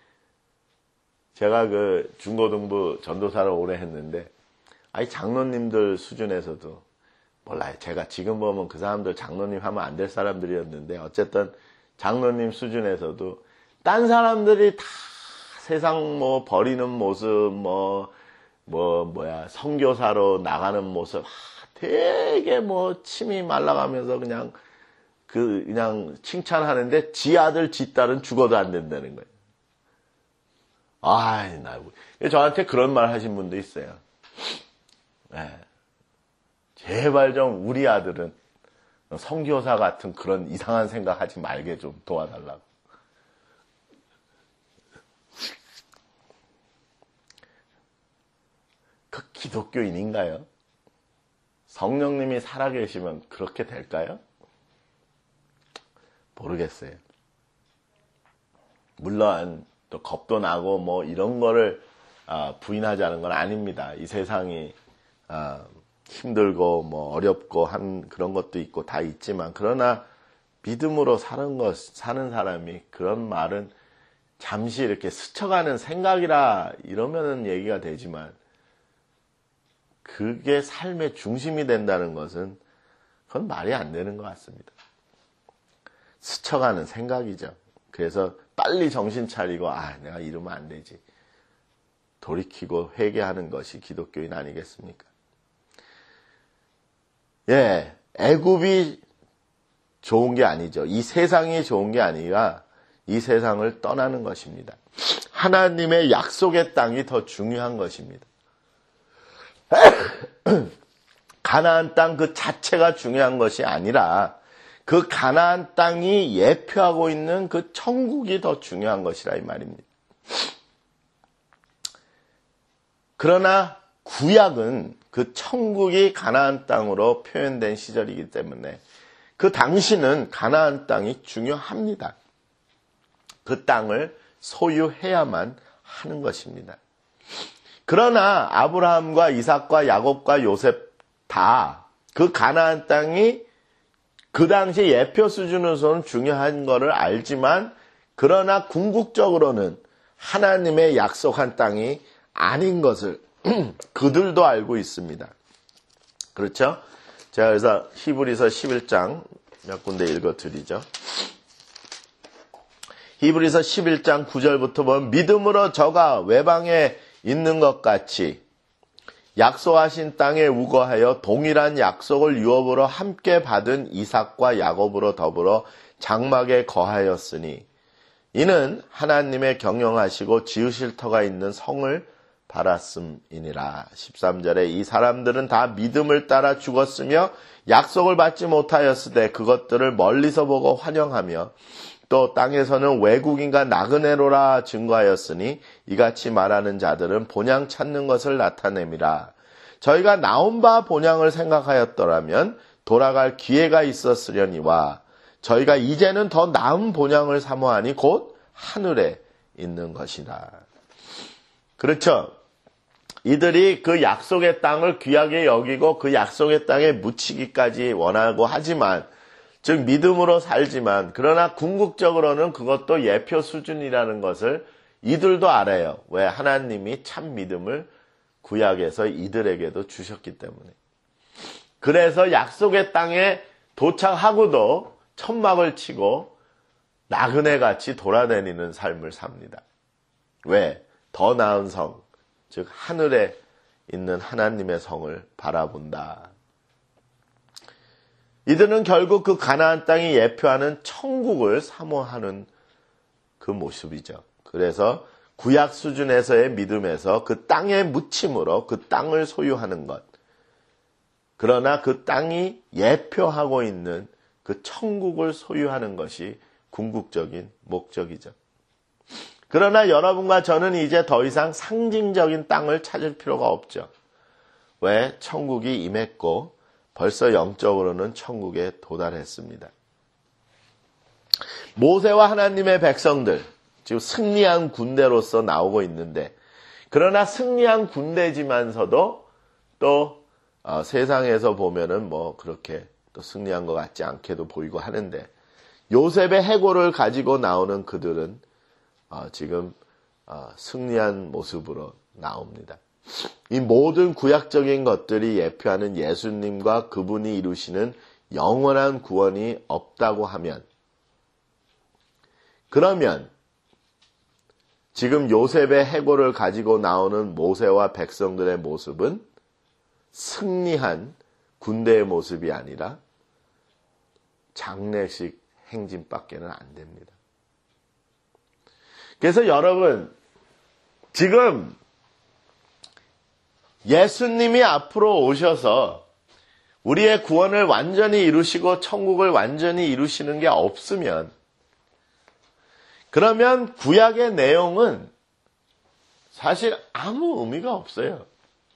제가 그 중고등부 전도사를 오래 했는데 아니 장로님들 수준에서도 몰라요. 제가 지금 보면 그 사람들 장로님 하면 안 될 사람들이었는데 어쨌든 장로님 수준에서도 딴 사람들이 다 세상 뭐 버리는 모습 뭐 뭐 뭐야 선교사로 나가는 모습 아, 되게 뭐 침이 말라가면서 그냥 그 그냥 칭찬하는데 지 아들 지 딸은 죽어도 안 된다는 거예요. 아이 나 저한테 그런 말 하신 분도 있어요. 네. 제발 좀 우리 아들은 선교사 같은 그런 이상한 생각 하지 말게 좀 도와달라고. 그 기독교인인가요? 성령님이 살아계시면 그렇게 될까요? 모르겠어요. 물론 또 겁도 나고 뭐 이런 거를 부인하자는 건 아닙니다. 이 세상이 힘들고 뭐 어렵고 한 그런 것도 있고 다 있지만 그러나 믿음으로 사는 것 사는 사람이 그런 말은 잠시 이렇게 스쳐가는 생각이라 이러면은 얘기가 되지만 그게 삶의 중심이 된다는 것은 그건 말이 안 되는 것 같습니다. 스쳐가는 생각이죠. 그래서 빨리 정신 차리고 아 내가 이러면 안 되지. 돌이키고 회개하는 것이 기독교인 아니겠습니까? 예, 애굽이 좋은 게 아니죠. 이 세상이 좋은 게 아니라 이 세상을 떠나는 것입니다. 하나님의 약속의 땅이 더 중요한 것입니다. 가나안 땅 그 자체가 중요한 것이 아니라 그 가나안 땅이 예표하고 있는 그 천국이 더 중요한 것이라 이 말입니다. 그러나 구약은 그 천국이 가나안 땅으로 표현된 시절이기 때문에 그 당시는 가나안 땅이 중요합니다. 그 땅을 소유해야만 하는 것입니다. 그러나 아브라함과 이삭과 야곱과 요셉 다 그 가나안 땅이 그 당시 예표 수준으로서는 중요한 것을 알지만 그러나 궁극적으로는 하나님의 약속한 땅이 아닌 것을 그들도 알고 있습니다. 그렇죠? 제가 그래서 히브리서 십일 장 몇 군데 읽어드리죠. 히브리서 십일 장 구 절부터 보면 믿음으로 저가 외방에 있는 것 같이 약속하신 땅에 우거하여 동일한 약속을 유업으로 함께 받은 이삭과 야곱으로 더불어 장막에 거하였으니 이는 하나님의 경영하시고 지으실 터가 있는 성을 바랐음이니라. 십삼 절에 이 사람들은 다 믿음을 따라 죽었으며 약속을 받지 못하였으되 그것들을 멀리서 보고 환영하며 또 땅에서는 외국인과 나그네로라 증거하였으니 이같이 말하는 자들은 본향 찾는 것을 나타냄이라. 저희가 나온 바 본향을 생각하였더라면 돌아갈 기회가 있었으려니와 저희가 이제는 더 나은 본향을 사모하니 곧 하늘에 있는 것이다. 그렇죠. 이들이 그 약속의 땅을 귀하게 여기고 그 약속의 땅에 묻히기까지 원하고 하지만 즉 믿음으로 살지만 그러나 궁극적으로는 그것도 예표 수준이라는 것을 이들도 알아요. 왜? 하나님이 참 믿음을 구약에서 이들에게도 주셨기 때문에. 그래서 약속의 땅에 도착하고도 천막을 치고 나그네같이 돌아다니는 삶을 삽니다. 왜? 더 나은 성, 즉 하늘에 있는 하나님의 성을 바라본다. 이들은 결국 그 가나안 땅이 예표하는 천국을 사모하는 그 모습이죠. 그래서 구약 수준에서의 믿음에서 그 땅에 묻힘으로 그 땅을 소유하는 것. 그러나 그 땅이 예표하고 있는 그 천국을 소유하는 것이 궁극적인 목적이죠. 그러나 여러분과 저는 이제 더 이상 상징적인 땅을 찾을 필요가 없죠. 왜? 천국이 임했고 벌써 영적으로는 천국에 도달했습니다. 모세와 하나님의 백성들, 지금 승리한 군대로서 나오고 있는데, 그러나 승리한 군대지만서도 또 어, 세상에서 보면은 뭐 그렇게 또 승리한 것 같지 않게도 보이고 하는데, 요셉의 해골을 가지고 나오는 그들은 어, 지금 어, 승리한 모습으로 나옵니다. 이 모든 구약적인 것들이 예표하는 예수님과 그분이 이루시는 영원한 구원이 없다고 하면, 그러면 지금 요셉의 해골을 가지고 나오는 모세와 백성들의 모습은 승리한 군대의 모습이 아니라 장례식 행진밖에는 안 됩니다. 그래서 여러분, 지금 예수님이 앞으로 오셔서 우리의 구원을 완전히 이루시고 천국을 완전히 이루시는 게 없으면, 그러면 구약의 내용은 사실 아무 의미가 없어요.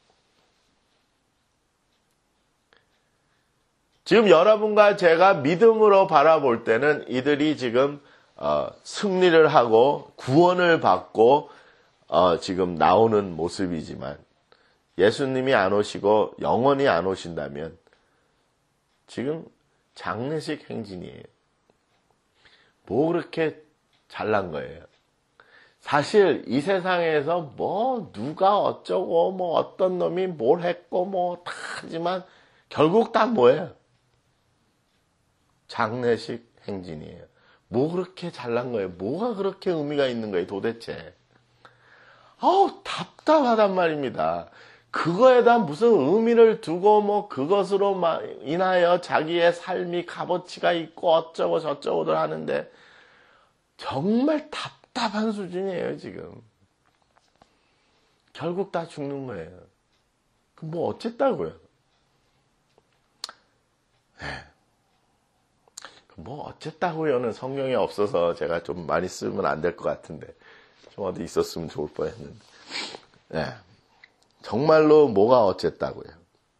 지금 여러분과 제가 믿음으로 바라볼 때는 이들이 지금 어, 승리를 하고 구원을 받고 어, 지금 나오는 모습이지만, 예수님이 안 오시고 영원히 안 오신다면 지금 장례식 행진이에요. 뭐 그렇게 잘난 거예요. 사실 이 세상에서 뭐 누가 어쩌고 뭐 어떤 놈이 뭘 했고 뭐 다 하지만 결국 다 뭐예요? 장례식 행진이에요. 뭐 그렇게 잘난 거예요? 뭐가 그렇게 의미가 있는 거예요 도대체? 아우 답답하단 말입니다. 그거에다 무슨 의미를 두고 뭐 그것으로 인하여 자기의 삶이 값어치가 있고 어쩌고 저쩌고들 하는데 정말 답답한 수준이에요 지금. 결국 다 죽는 거예요. 뭐 어쨌다고요? 뭐 어쨌다고요는 성경에 없어서 제가 좀 많이 쓰면 안 될 것 같은데 좀 어디 있었으면 좋을 뻔했는데, 네. 정말로 뭐가 어쨌다고요?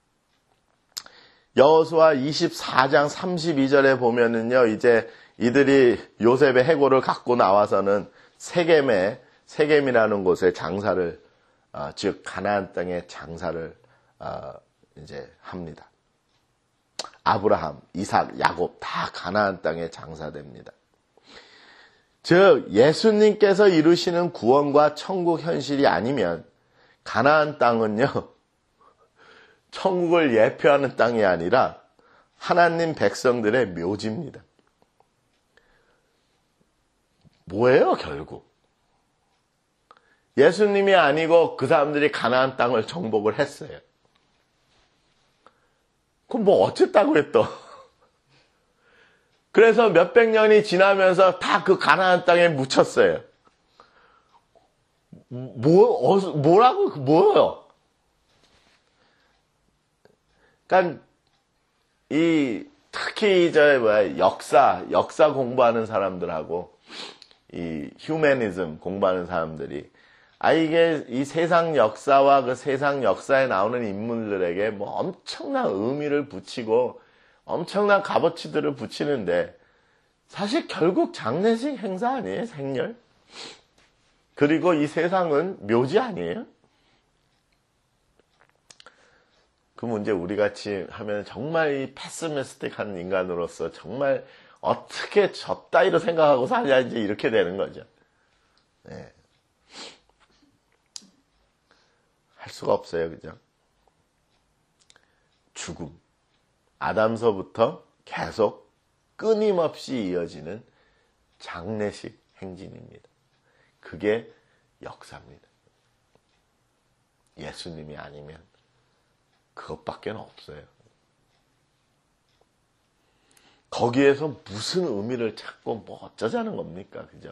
여호수아 이십사 장 삼십이 절에 보면은요, 이제 이들이 요셉의 해골을 갖고 나와서는 세겜에 세겜이라는 곳에 장사를 어, 즉 가나안 땅에 장사를 어, 이제 합니다. 아브라함, 이삭, 야곱 다 가나안 땅에 장사됩니다. 즉 예수님께서 이루시는 구원과 천국 현실이 아니면 가나안 땅은요, 천국을 예표하는 땅이 아니라 하나님 백성들의 묘지입니다. 뭐예요, 결국? 예수님이 아니고 그 사람들이 가나안 땅을 정복을 했어요. 그럼 뭐 어쨌다고요, 또? 그래서 몇백 년이 지나면서 다 그 가나안 땅에 묻혔어요. 뭐, 어, 뭐라고, 뭐예요? 그러니까, 이, 특히, 저, 뭐야, 역사, 역사 공부하는 사람들하고, 이, 휴머니즘 공부하는 사람들이, 아, 이게, 이 세상 역사와 그 세상 역사에 나오는 인물들에게 뭐 엄청난 의미를 붙이고, 엄청난 값어치들을 붙이는데, 사실 결국 장례식 행사 아니에요, 생렬? 그리고 이 세상은 묘지 아니에요? 그 문제 우리 같이 하면 정말 이 패스미스틱한 인간으로서 정말 어떻게 저 따위로 생각하고 살냐, 이제 이렇게 되는 거죠. 네. 할 수가 없어요, 그죠? 죽음. 아담서부터 계속 끊임없이 이어지는 장례식 행진입니다. 그게 역사입니다. 예수님이 아니면 그것밖에 없어요. 거기에서 무슨 의미를 찾고 뭐 어쩌자는 겁니까? 그죠?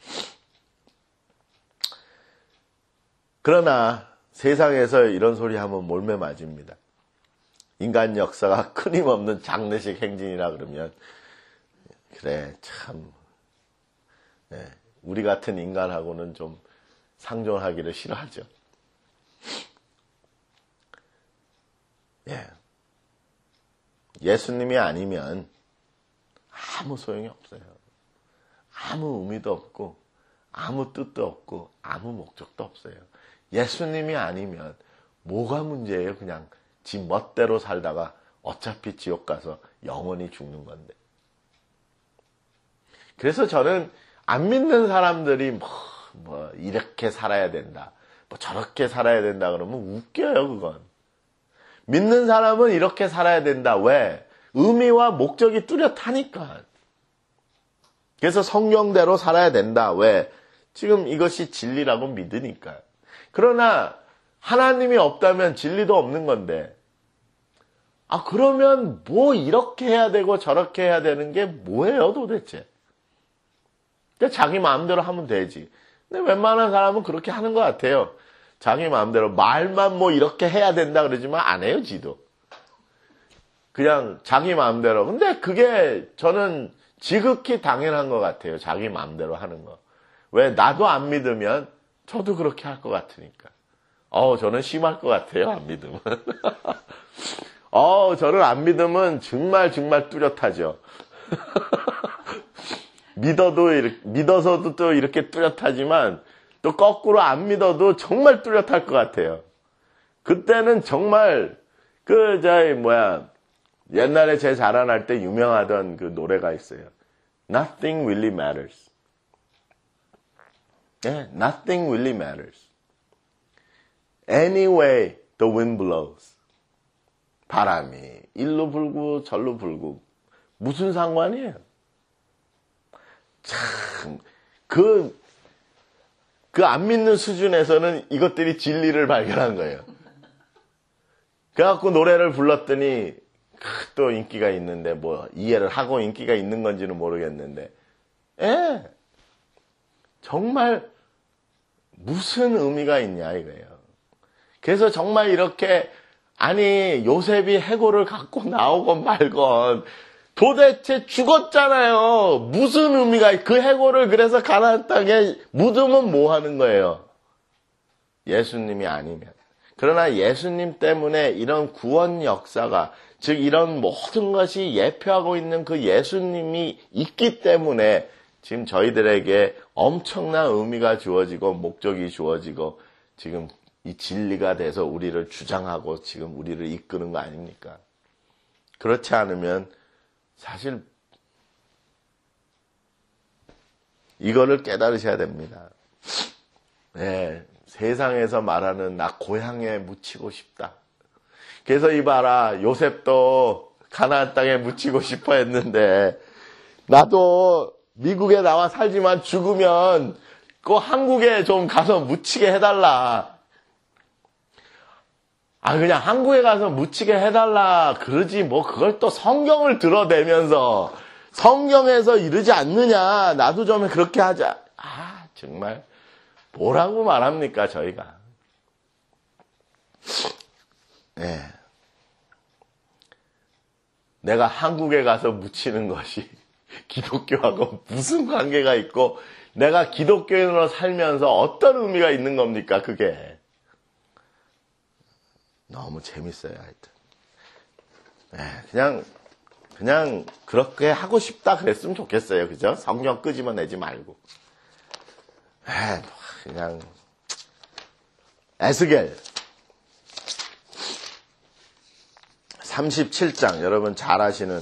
그러나 세상에서 이런 소리 하면 몰매 맞습니다. 인간 역사가 끊임없는 장례식 행진이라 그러면 그래 참 네, 우리 같은 인간하고는 좀 상종하기를 싫어하죠. 예. 예수님이 아니면 아무 소용이 없어요. 아무 의미도 없고 아무 뜻도 없고 아무 목적도 없어요. 예수님이 아니면 뭐가 문제예요? 그냥 지 멋대로 살다가 어차피 지옥 가서 영원히 죽는 건데. 그래서 저는 안 믿는 사람들이 뭐, 뭐 이렇게 살아야 된다, 뭐 저렇게 살아야 된다 그러면 웃겨요. 그건. 믿는 사람은 이렇게 살아야 된다. 왜? 의미와 목적이 뚜렷하니까. 그래서 성경대로 살아야 된다. 왜? 지금 이것이 진리라고 믿으니까. 그러나 하나님이 없다면 진리도 없는 건데, 아 그러면 뭐 이렇게 해야 되고 저렇게 해야 되는 게 뭐예요 도대체? 그러니까 자기 마음대로 하면 되지. 근데 웬만한 사람은 그렇게 하는 것 같아요. 자기 마음대로 말만 뭐 이렇게 해야 된다 그러지만 안 해요 지도. 그냥 자기 마음대로. 근데 그게 저는 지극히 당연한 것 같아요. 자기 마음대로 하는 거. 왜? 나도 안 믿으면 저도 그렇게 할 것 같으니까. 어, 저는 심할 것 같아요. 안 믿으면. 어, 저를 안 믿으면 정말 정말 뚜렷하죠. 믿어도 이렇게, 믿어서도 또 이렇게 뚜렷하지만 또 거꾸로 안 믿어도 정말 뚜렷할 것 같아요. 그때는 정말 그 저희 뭐야 옛날에 제 자라날 때 유명하던 그 노래가 있어요. Nothing really matters. 네, nothing really matters. Anyway, the wind blows. 바람이 일로 불고 절로 불고 무슨 상관이에요? 참, 그, 그 안 믿는 수준에서는 이것들이 진리를 발견한 거예요. 그래갖고 노래를 불렀더니 또 인기가 있는데 뭐 이해를 하고 인기가 있는 건지는 모르겠는데, 예, 정말 무슨 의미가 있냐 이거예요. 그래서 정말 이렇게 아니 요셉이 해골을 갖고 나오건 말건 도대체 죽었잖아요. 무슨 의미가, 그 해골을 그래서 가나안 땅에 묻으면 뭐 하는 거예요? 예수님이 아니면. 그러나 예수님 때문에 이런 구원 역사가, 즉 이런 모든 것이 예표하고 있는 그 예수님이 있기 때문에 지금 저희들에게 엄청난 의미가 주어지고 목적이 주어지고 지금 이 진리가 돼서 우리를 주장하고 지금 우리를 이끄는 거 아닙니까? 그렇지 않으면 사실 이거를 깨달으셔야 됩니다. 네, 세상에서 말하는 나 고향에 묻히고 싶다. 그래서 이봐라, 요셉도 가나안 땅에 묻히고 싶어 했는데 나도 미국에 나와 살지만 죽으면 그 한국에 좀 가서 묻히게 해달라. 아, 그냥 한국에 가서 묻히게 해달라 그러지 뭐 그걸 또 성경을 들어대면서 성경에서 이르지 않느냐, 나도 좀 그렇게 하자. 아, 정말 뭐라고 말합니까 저희가. 네. 내가 한국에 가서 묻히는 것이 기독교하고 무슨 관계가 있고 내가 기독교인으로 살면서 어떤 의미가 있는 겁니까 그게. 너무 재밌어요, 하여튼. 네, 그냥, 그냥, 그렇게 하고 싶다 그랬으면 좋겠어요. 그죠? 성경 끄집어내지 말고. 네, 그냥, 에스겔. 삼십칠 장, 여러분 잘 아시는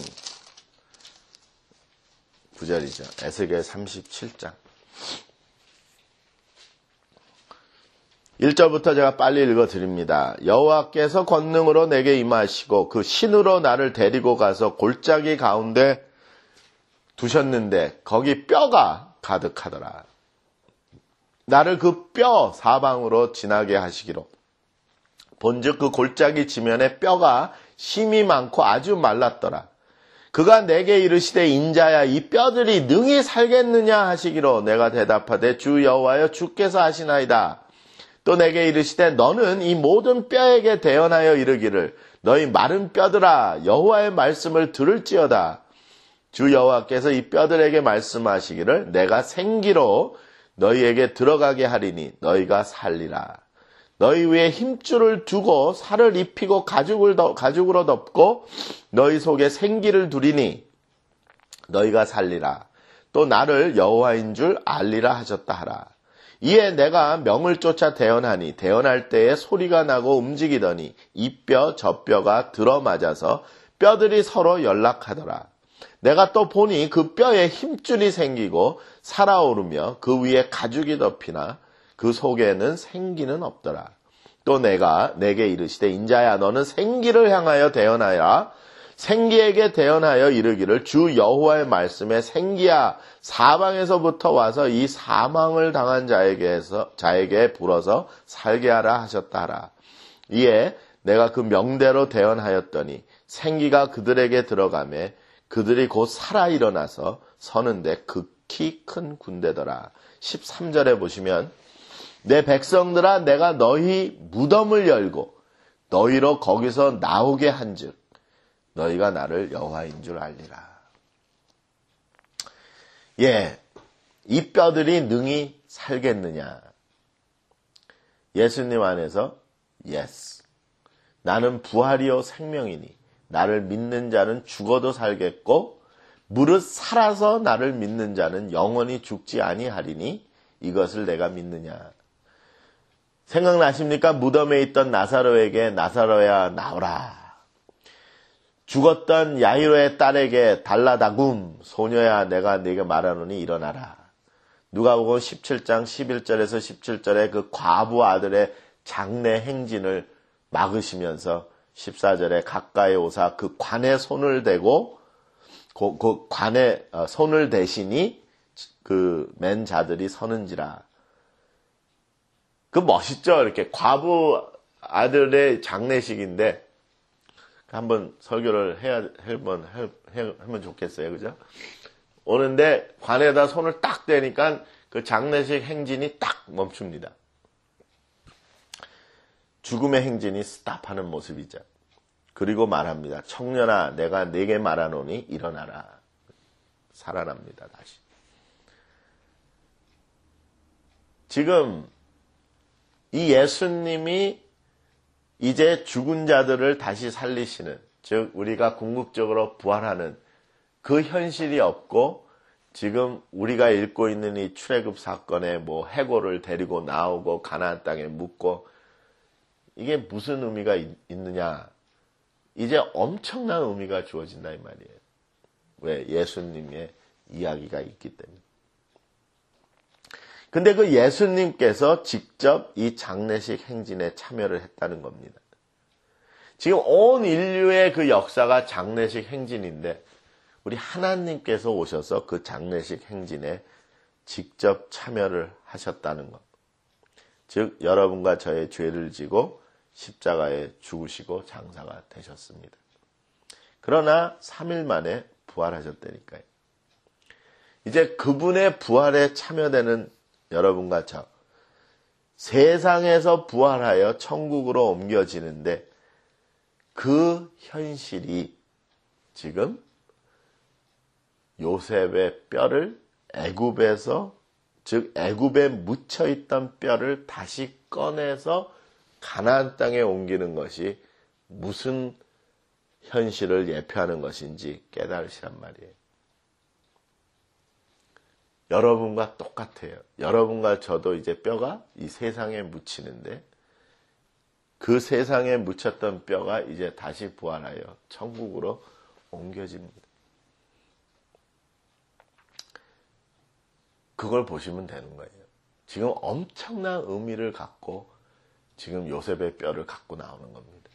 구절이죠. 에스겔 삼십칠 장. 일 절부터 제가 빨리 읽어드립니다. 여호와께서 권능으로 내게 임하시고 그 신으로 나를 데리고 가서 골짜기 가운데 두셨는데 거기 뼈가 가득하더라. 나를 그 뼈 사방으로 지나게 하시기로. 본즉 그 골짜기 지면에 뼈가 심이 많고 아주 말랐더라. 그가 내게 이르시되 인자야 이 뼈들이 능히 살겠느냐 하시기로 내가 대답하되 주 여호와여 주께서 하시나이다. 또 내게 이르시되 너는 이 모든 뼈에게 대언하여 이르기를 너희 마른 뼈들아 여호와의 말씀을 들을지어다. 주 여호와께서 이 뼈들에게 말씀하시기를 내가 생기로 너희에게 들어가게 하리니 너희가 살리라. 너희 위에 힘줄을 두고 살을 입히고 가죽을 덮, 가죽으로 덮고 너희 속에 생기를 두리니 너희가 살리라. 또 나를 여호와인 줄 알리라 하셨다 하라. 이에 내가 명을 쫓아 대언하니 대언할 때에 소리가 나고 움직이더니 이 뼈 저 뼈가 들어맞아서 뼈들이 서로 연락하더라. 내가 또 보니 그 뼈에 힘줄이 생기고 살아오르며 그 위에 가죽이 덮이나 그 속에는 생기는 없더라. 또 내가 내게 이르시되 인자야 너는 생기를 향하여 대언하여 생기에게 대언하여 이르기를 주 여호와의 말씀에 생기야 사방에서부터 와서 이 사망을 당한 자에게서 자에게 불어서 살게 하라 하셨다 하라. 이에 내가 그 명대로 대언하였더니 생기가 그들에게 들어가매 그들이 곧 살아 일어나서 서는데 극히 큰 군대더라. 십삼 절에 보시면 내 백성들아 내가 너희 무덤을 열고 너희로 거기서 나오게 한즉 너희가 나를 여호와인 줄 알리라. 예, 이 뼈들이 능히 살겠느냐? 예수님 안에서 yes. 나는 부활이요 생명이니 나를 믿는 자는 죽어도 살겠고 무릇 살아서 나를 믿는 자는 영원히 죽지 아니하리니 이것을 내가 믿느냐. 생각나십니까? 무덤에 있던 나사로에게 나사로야 나오라. 죽었던 야이로의 딸에게 달라다굼 소녀야 내가 네게 말하노니 일어나라. 누가복음 십칠 장 십일 절에서 십칠 절에 그 과부 아들의 장례 행진을 막으시면서 십사 절에 가까이 오사 그 관에 손을 대고 그, 그 관에 손을 대시니 그 맨 자들이 서는지라. 그 멋있죠? 이렇게 과부 아들의 장례식인데 한번 설교를 해야 해면 하면 좋겠어요, 그죠? 오는데 관에다 손을 딱 대니까 그 장례식 행진이 딱 멈춥니다. 죽음의 행진이 스탑하는 모습이죠. 그리고 말합니다. 청년아, 내가 네게 말하노니 일어나라. 살아납니다, 다시. 지금 이 예수님이 이제 죽은 자들을 다시 살리시는, 즉 우리가 궁극적으로 부활하는 그 현실이 없고 지금 우리가 읽고 있는 이 출애굽 사건에 뭐 해골을 데리고 나오고 가나안 땅에 묻고 이게 무슨 의미가 있, 있느냐? 이제 엄청난 의미가 주어진다 이 말이에요. 왜? 예수님의 이야기가 있기 때문에. 근데 그 예수님께서 직접 이 장례식 행진에 참여를 했다는 겁니다. 지금 온 인류의 그 역사가 장례식 행진인데 우리 하나님께서 오셔서 그 장례식 행진에 직접 참여를 하셨다는 것. 즉 여러분과 저의 죄를 지고 십자가에 죽으시고 장사가 되셨습니다. 그러나 삼 일 만에 부활하셨다니까요. 이제 그분의 부활에 참여되는 여러분과 저, 세상에서 부활하여 천국으로 옮겨지는데 그 현실이 지금 요셉의 뼈를 애굽에서, 즉 애굽에 묻혀있던 뼈를 다시 꺼내서 가나안 땅에 옮기는 것이 무슨 현실을 예표하는 것인지 깨달으시란 말이에요. 여러분과 똑같아요. 여러분과 저도 이제 뼈가 이 세상에 묻히는데 그 세상에 묻혔던 뼈가 이제 다시 부활하여 천국으로 옮겨집니다. 그걸 보시면 되는 거예요. 지금 엄청난 의미를 갖고 지금 요셉의 뼈를 갖고 나오는 겁니다.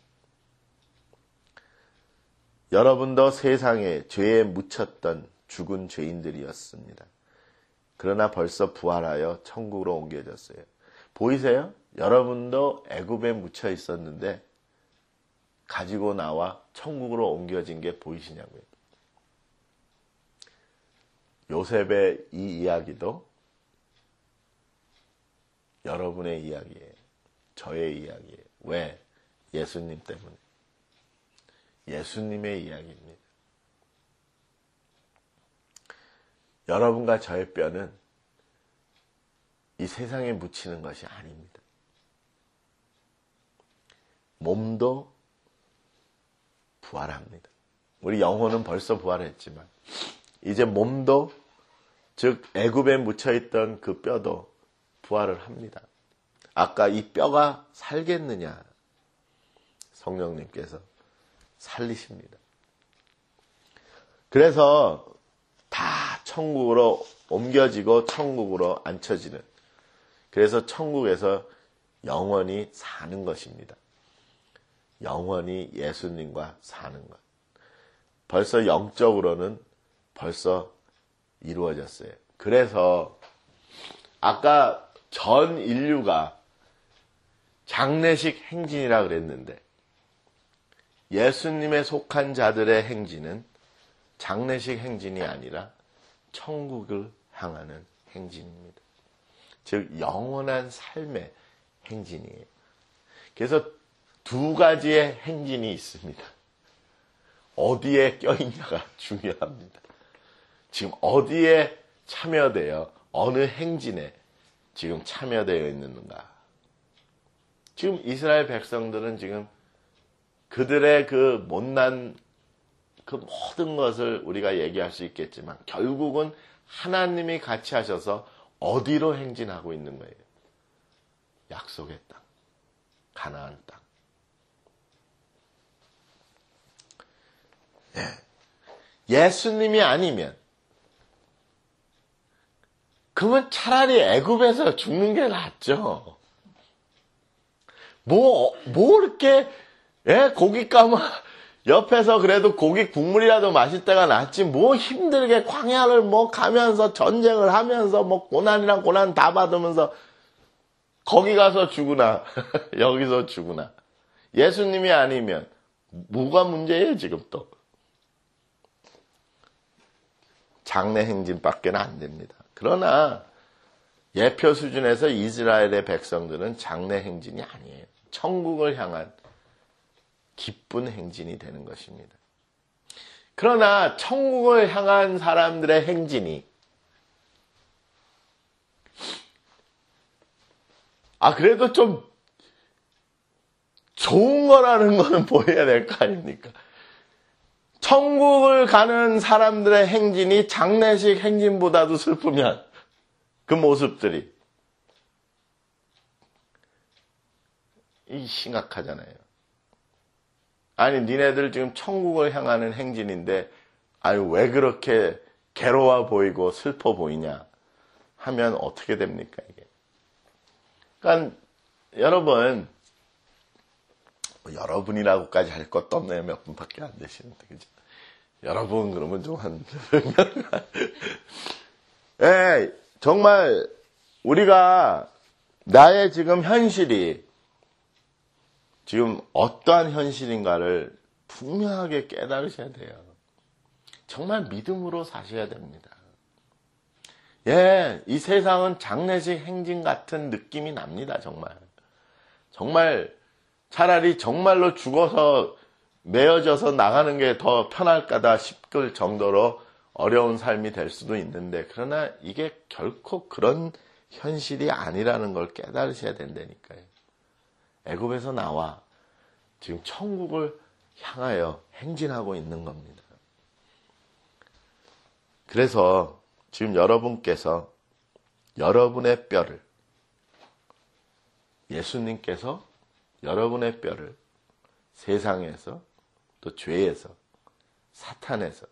여러분도 세상에 죄에 묻혔던 죽은 죄인들이었습니다. 그러나 벌써 부활하여 천국으로 옮겨졌어요. 보이세요? 여러분도 애굽에 묻혀 있었는데 가지고 나와 천국으로 옮겨진 게 보이시냐고요. 요셉의 이 이야기도 여러분의 이야기예요. 저의 이야기예요. 왜? 예수님 때문에. 예수님의 이야기입니다. 여러분과 저의 뼈는 이 세상에 묻히는 것이 아닙니다. 몸도 부활합니다. 우리 영혼은 벌써 부활했지만 이제 몸도, 즉 애굽에 묻혀있던 그 뼈도 부활을 합니다. 아까 이 뼈가 살겠느냐? 성령님께서 살리십니다. 그래서 다 천국으로 옮겨지고 천국으로 앉혀지는, 그래서 천국에서 영원히 사는 것입니다. 영원히 예수님과 사는 것. 벌써 영적으로는 벌써 이루어졌어요. 그래서 아까 전 인류가 장례식 행진이라 그랬는데 예수님에 속한 자들의 행진은 장례식 행진이 아니라 천국을 향하는 행진입니다. 즉 영원한 삶의 행진이에요. 그래서 두 가지의 행진이 있습니다. 어디에 껴있냐가 중요합니다. 지금 어디에 참여되어 어느 행진에 지금 참여되어 있는가. 지금 이스라엘 백성들은 지금 그들의 그 못난 그 모든 것을 우리가 얘기할 수 있겠지만 결국은 하나님이 같이 하셔서 어디로 행진하고 있는 거예요? 약속의 땅, 가나안 땅. 예. 예수님이 아니면 그러면 차라리 애굽에서 죽는 게 낫죠. 뭐, 뭐 이렇게, 예, 고기 까마, 옆에서 그래도 고기 국물이라도 마실 때가 낫지, 뭐 힘들게 광야를 뭐 가면서 전쟁을 하면서 뭐 고난이랑 고난 다 받으면서 거기 가서 죽으나, 여기서 죽으나. 예수님이 아니면 뭐가 문제예요, 지금 또. 장례 행진밖에 안 됩니다. 그러나 예표 수준에서 이스라엘의 백성들은 장례 행진이 아니에요. 천국을 향한 기쁜 행진이 되는 것입니다. 그러나 천국을 향한 사람들의 행진이 아 그래도 좀 좋은 거라는 거는 보여야 될 거 아닙니까? 천국을 가는 사람들의 행진이 장례식 행진보다도 슬프면 그 모습들이 이 심각하잖아요. 아니 니네들 지금 천국을 향하는 행진인데 아니 왜 그렇게 괴로워 보이고 슬퍼 보이냐 하면 어떻게 됩니까 이게? 그러니까 여러분 여러분이라고까지 할 것도 없네요. 몇 분밖에 안 되시는데 그죠? 여러분 그러면 좀 한 예, 정말 우리가 나의 지금 현실이 지금 어떠한 현실인가를 분명하게 깨달으셔야 돼요. 정말 믿음으로 사셔야 됩니다. 예, 이 세상은 장례식 행진 같은 느낌이 납니다. 정말. 정말 차라리 정말로 죽어서 메어져서 나가는 게 더 편할까다 싶을 정도로 어려운 삶이 될 수도 있는데 그러나 이게 결코 그런 현실이 아니라는 걸 깨달으셔야 된다니까요. 애굽에서 나와 지금 천국을 향하여 행진하고 있는 겁니다. 그래서 지금 여러분께서 여러분의 뼈를 예수님께서 여러분의 뼈를 세상에서 또 죄에서 사탄에서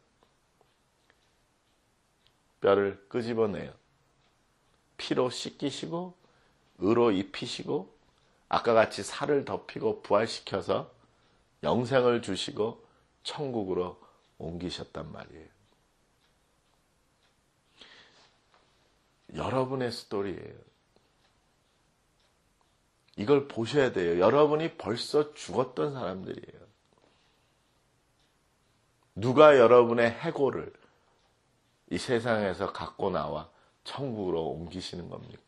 뼈를 끄집어내요. 피로 씻기시고 의로 입히시고 아까 같이 살을 덮이고 부활시켜서 영생을 주시고 천국으로 옮기셨단 말이에요. 여러분의 스토리예요. 이걸 보셔야 돼요. 여러분이 벌써 죽었던 사람들이에요. 누가 여러분의 해고를 이 세상에서 갖고 나와 천국으로 옮기시는 겁니까?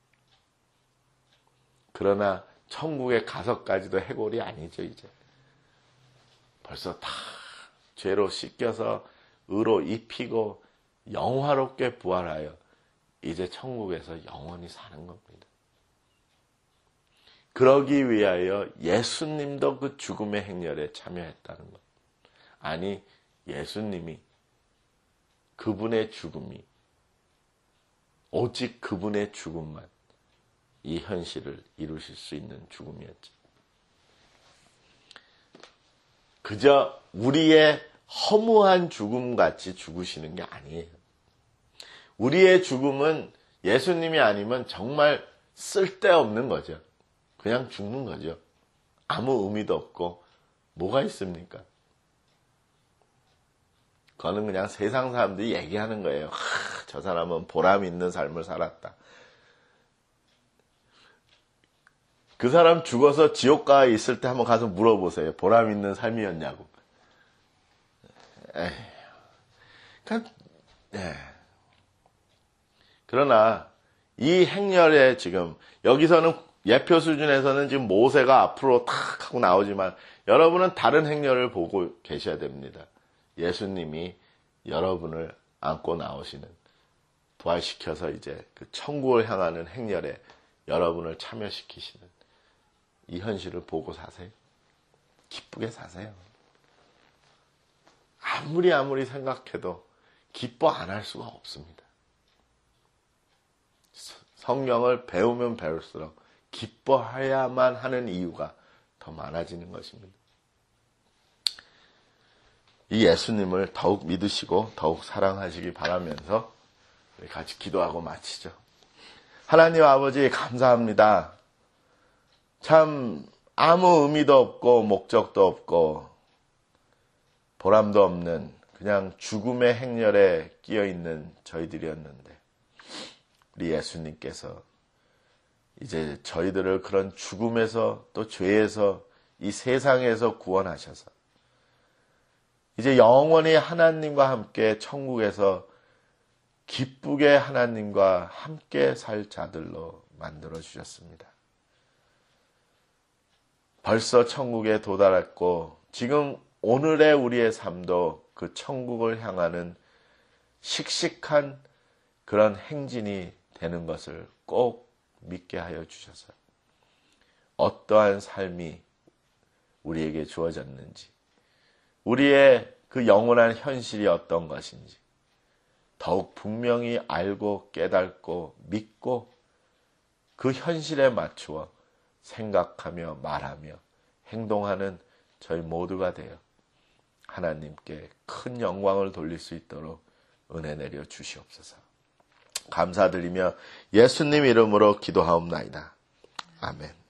그러나 천국에 가서까지도 해골이 아니죠, 이제. 벌써 다 죄로 씻겨서 의로 입히고 영화롭게 부활하여 이제 천국에서 영원히 사는 겁니다. 그러기 위하여 예수님도 그 죽음의 행렬에 참여했다는 것. 아니, 예수님이 그분의 죽음이 오직 그분의 죽음만 이 현실을 이루실 수 있는 죽음이었죠. 그저 우리의 허무한 죽음같이 죽으시는 게 아니에요. 우리의 죽음은 예수님이 아니면 정말 쓸데없는 거죠. 그냥 죽는 거죠. 아무 의미도 없고 뭐가 있습니까? 그거는 그냥 세상 사람들이 얘기하는 거예요. 하, 저 사람은 보람 있는 삶을 살았다. 그 사람 죽어서 지옥가에 있을 때 한번 가서 물어보세요. 보람 있는 삶이었냐고. 에이. 그러니까, 예. 그러나 이 행렬에 지금 여기서는 예표 수준에서는 지금 모세가 앞으로 탁 하고 나오지만 여러분은 다른 행렬을 보고 계셔야 됩니다. 예수님이 여러분을 안고 나오시는, 부활시켜서 이제 그 천국을 향하는 행렬에 여러분을 참여시키시는 이 현실을 보고 사세요. 기쁘게 사세요. 아무리 아무리 생각해도 기뻐 안 할 수가 없습니다. 성경을 배우면 배울수록 기뻐해야만 하는 이유가 더 많아지는 것입니다. 이 예수님을 더욱 믿으시고 더욱 사랑하시기 바라면서 우리 같이 기도하고 마치죠. 하나님 아버지 감사합니다. 참 아무 의미도 없고 목적도 없고 보람도 없는 그냥 죽음의 행렬에 끼어있는 저희들이었는데 우리 예수님께서 이제 저희들을 그런 죽음에서 또 죄에서 이 세상에서 구원하셔서 이제 영원히 하나님과 함께 천국에서 기쁘게 하나님과 함께 살 자들로 만들어 주셨습니다. 벌써 천국에 도달했고 지금 오늘의 우리의 삶도 그 천국을 향하는 씩씩한 그런 행진이 되는 것을 꼭 믿게 하여 주셔서 어떠한 삶이 우리에게 주어졌는지 우리의 그 영원한 현실이 어떤 것인지 더욱 분명히 알고 깨닫고 믿고 그 현실에 맞추어 생각하며 말하며 행동하는 저희 모두가 되어 하나님께 큰 영광을 돌릴 수 있도록 은혜 내려 주시옵소서. 감사드리며 예수님 이름으로 기도하옵나이다. 아멘.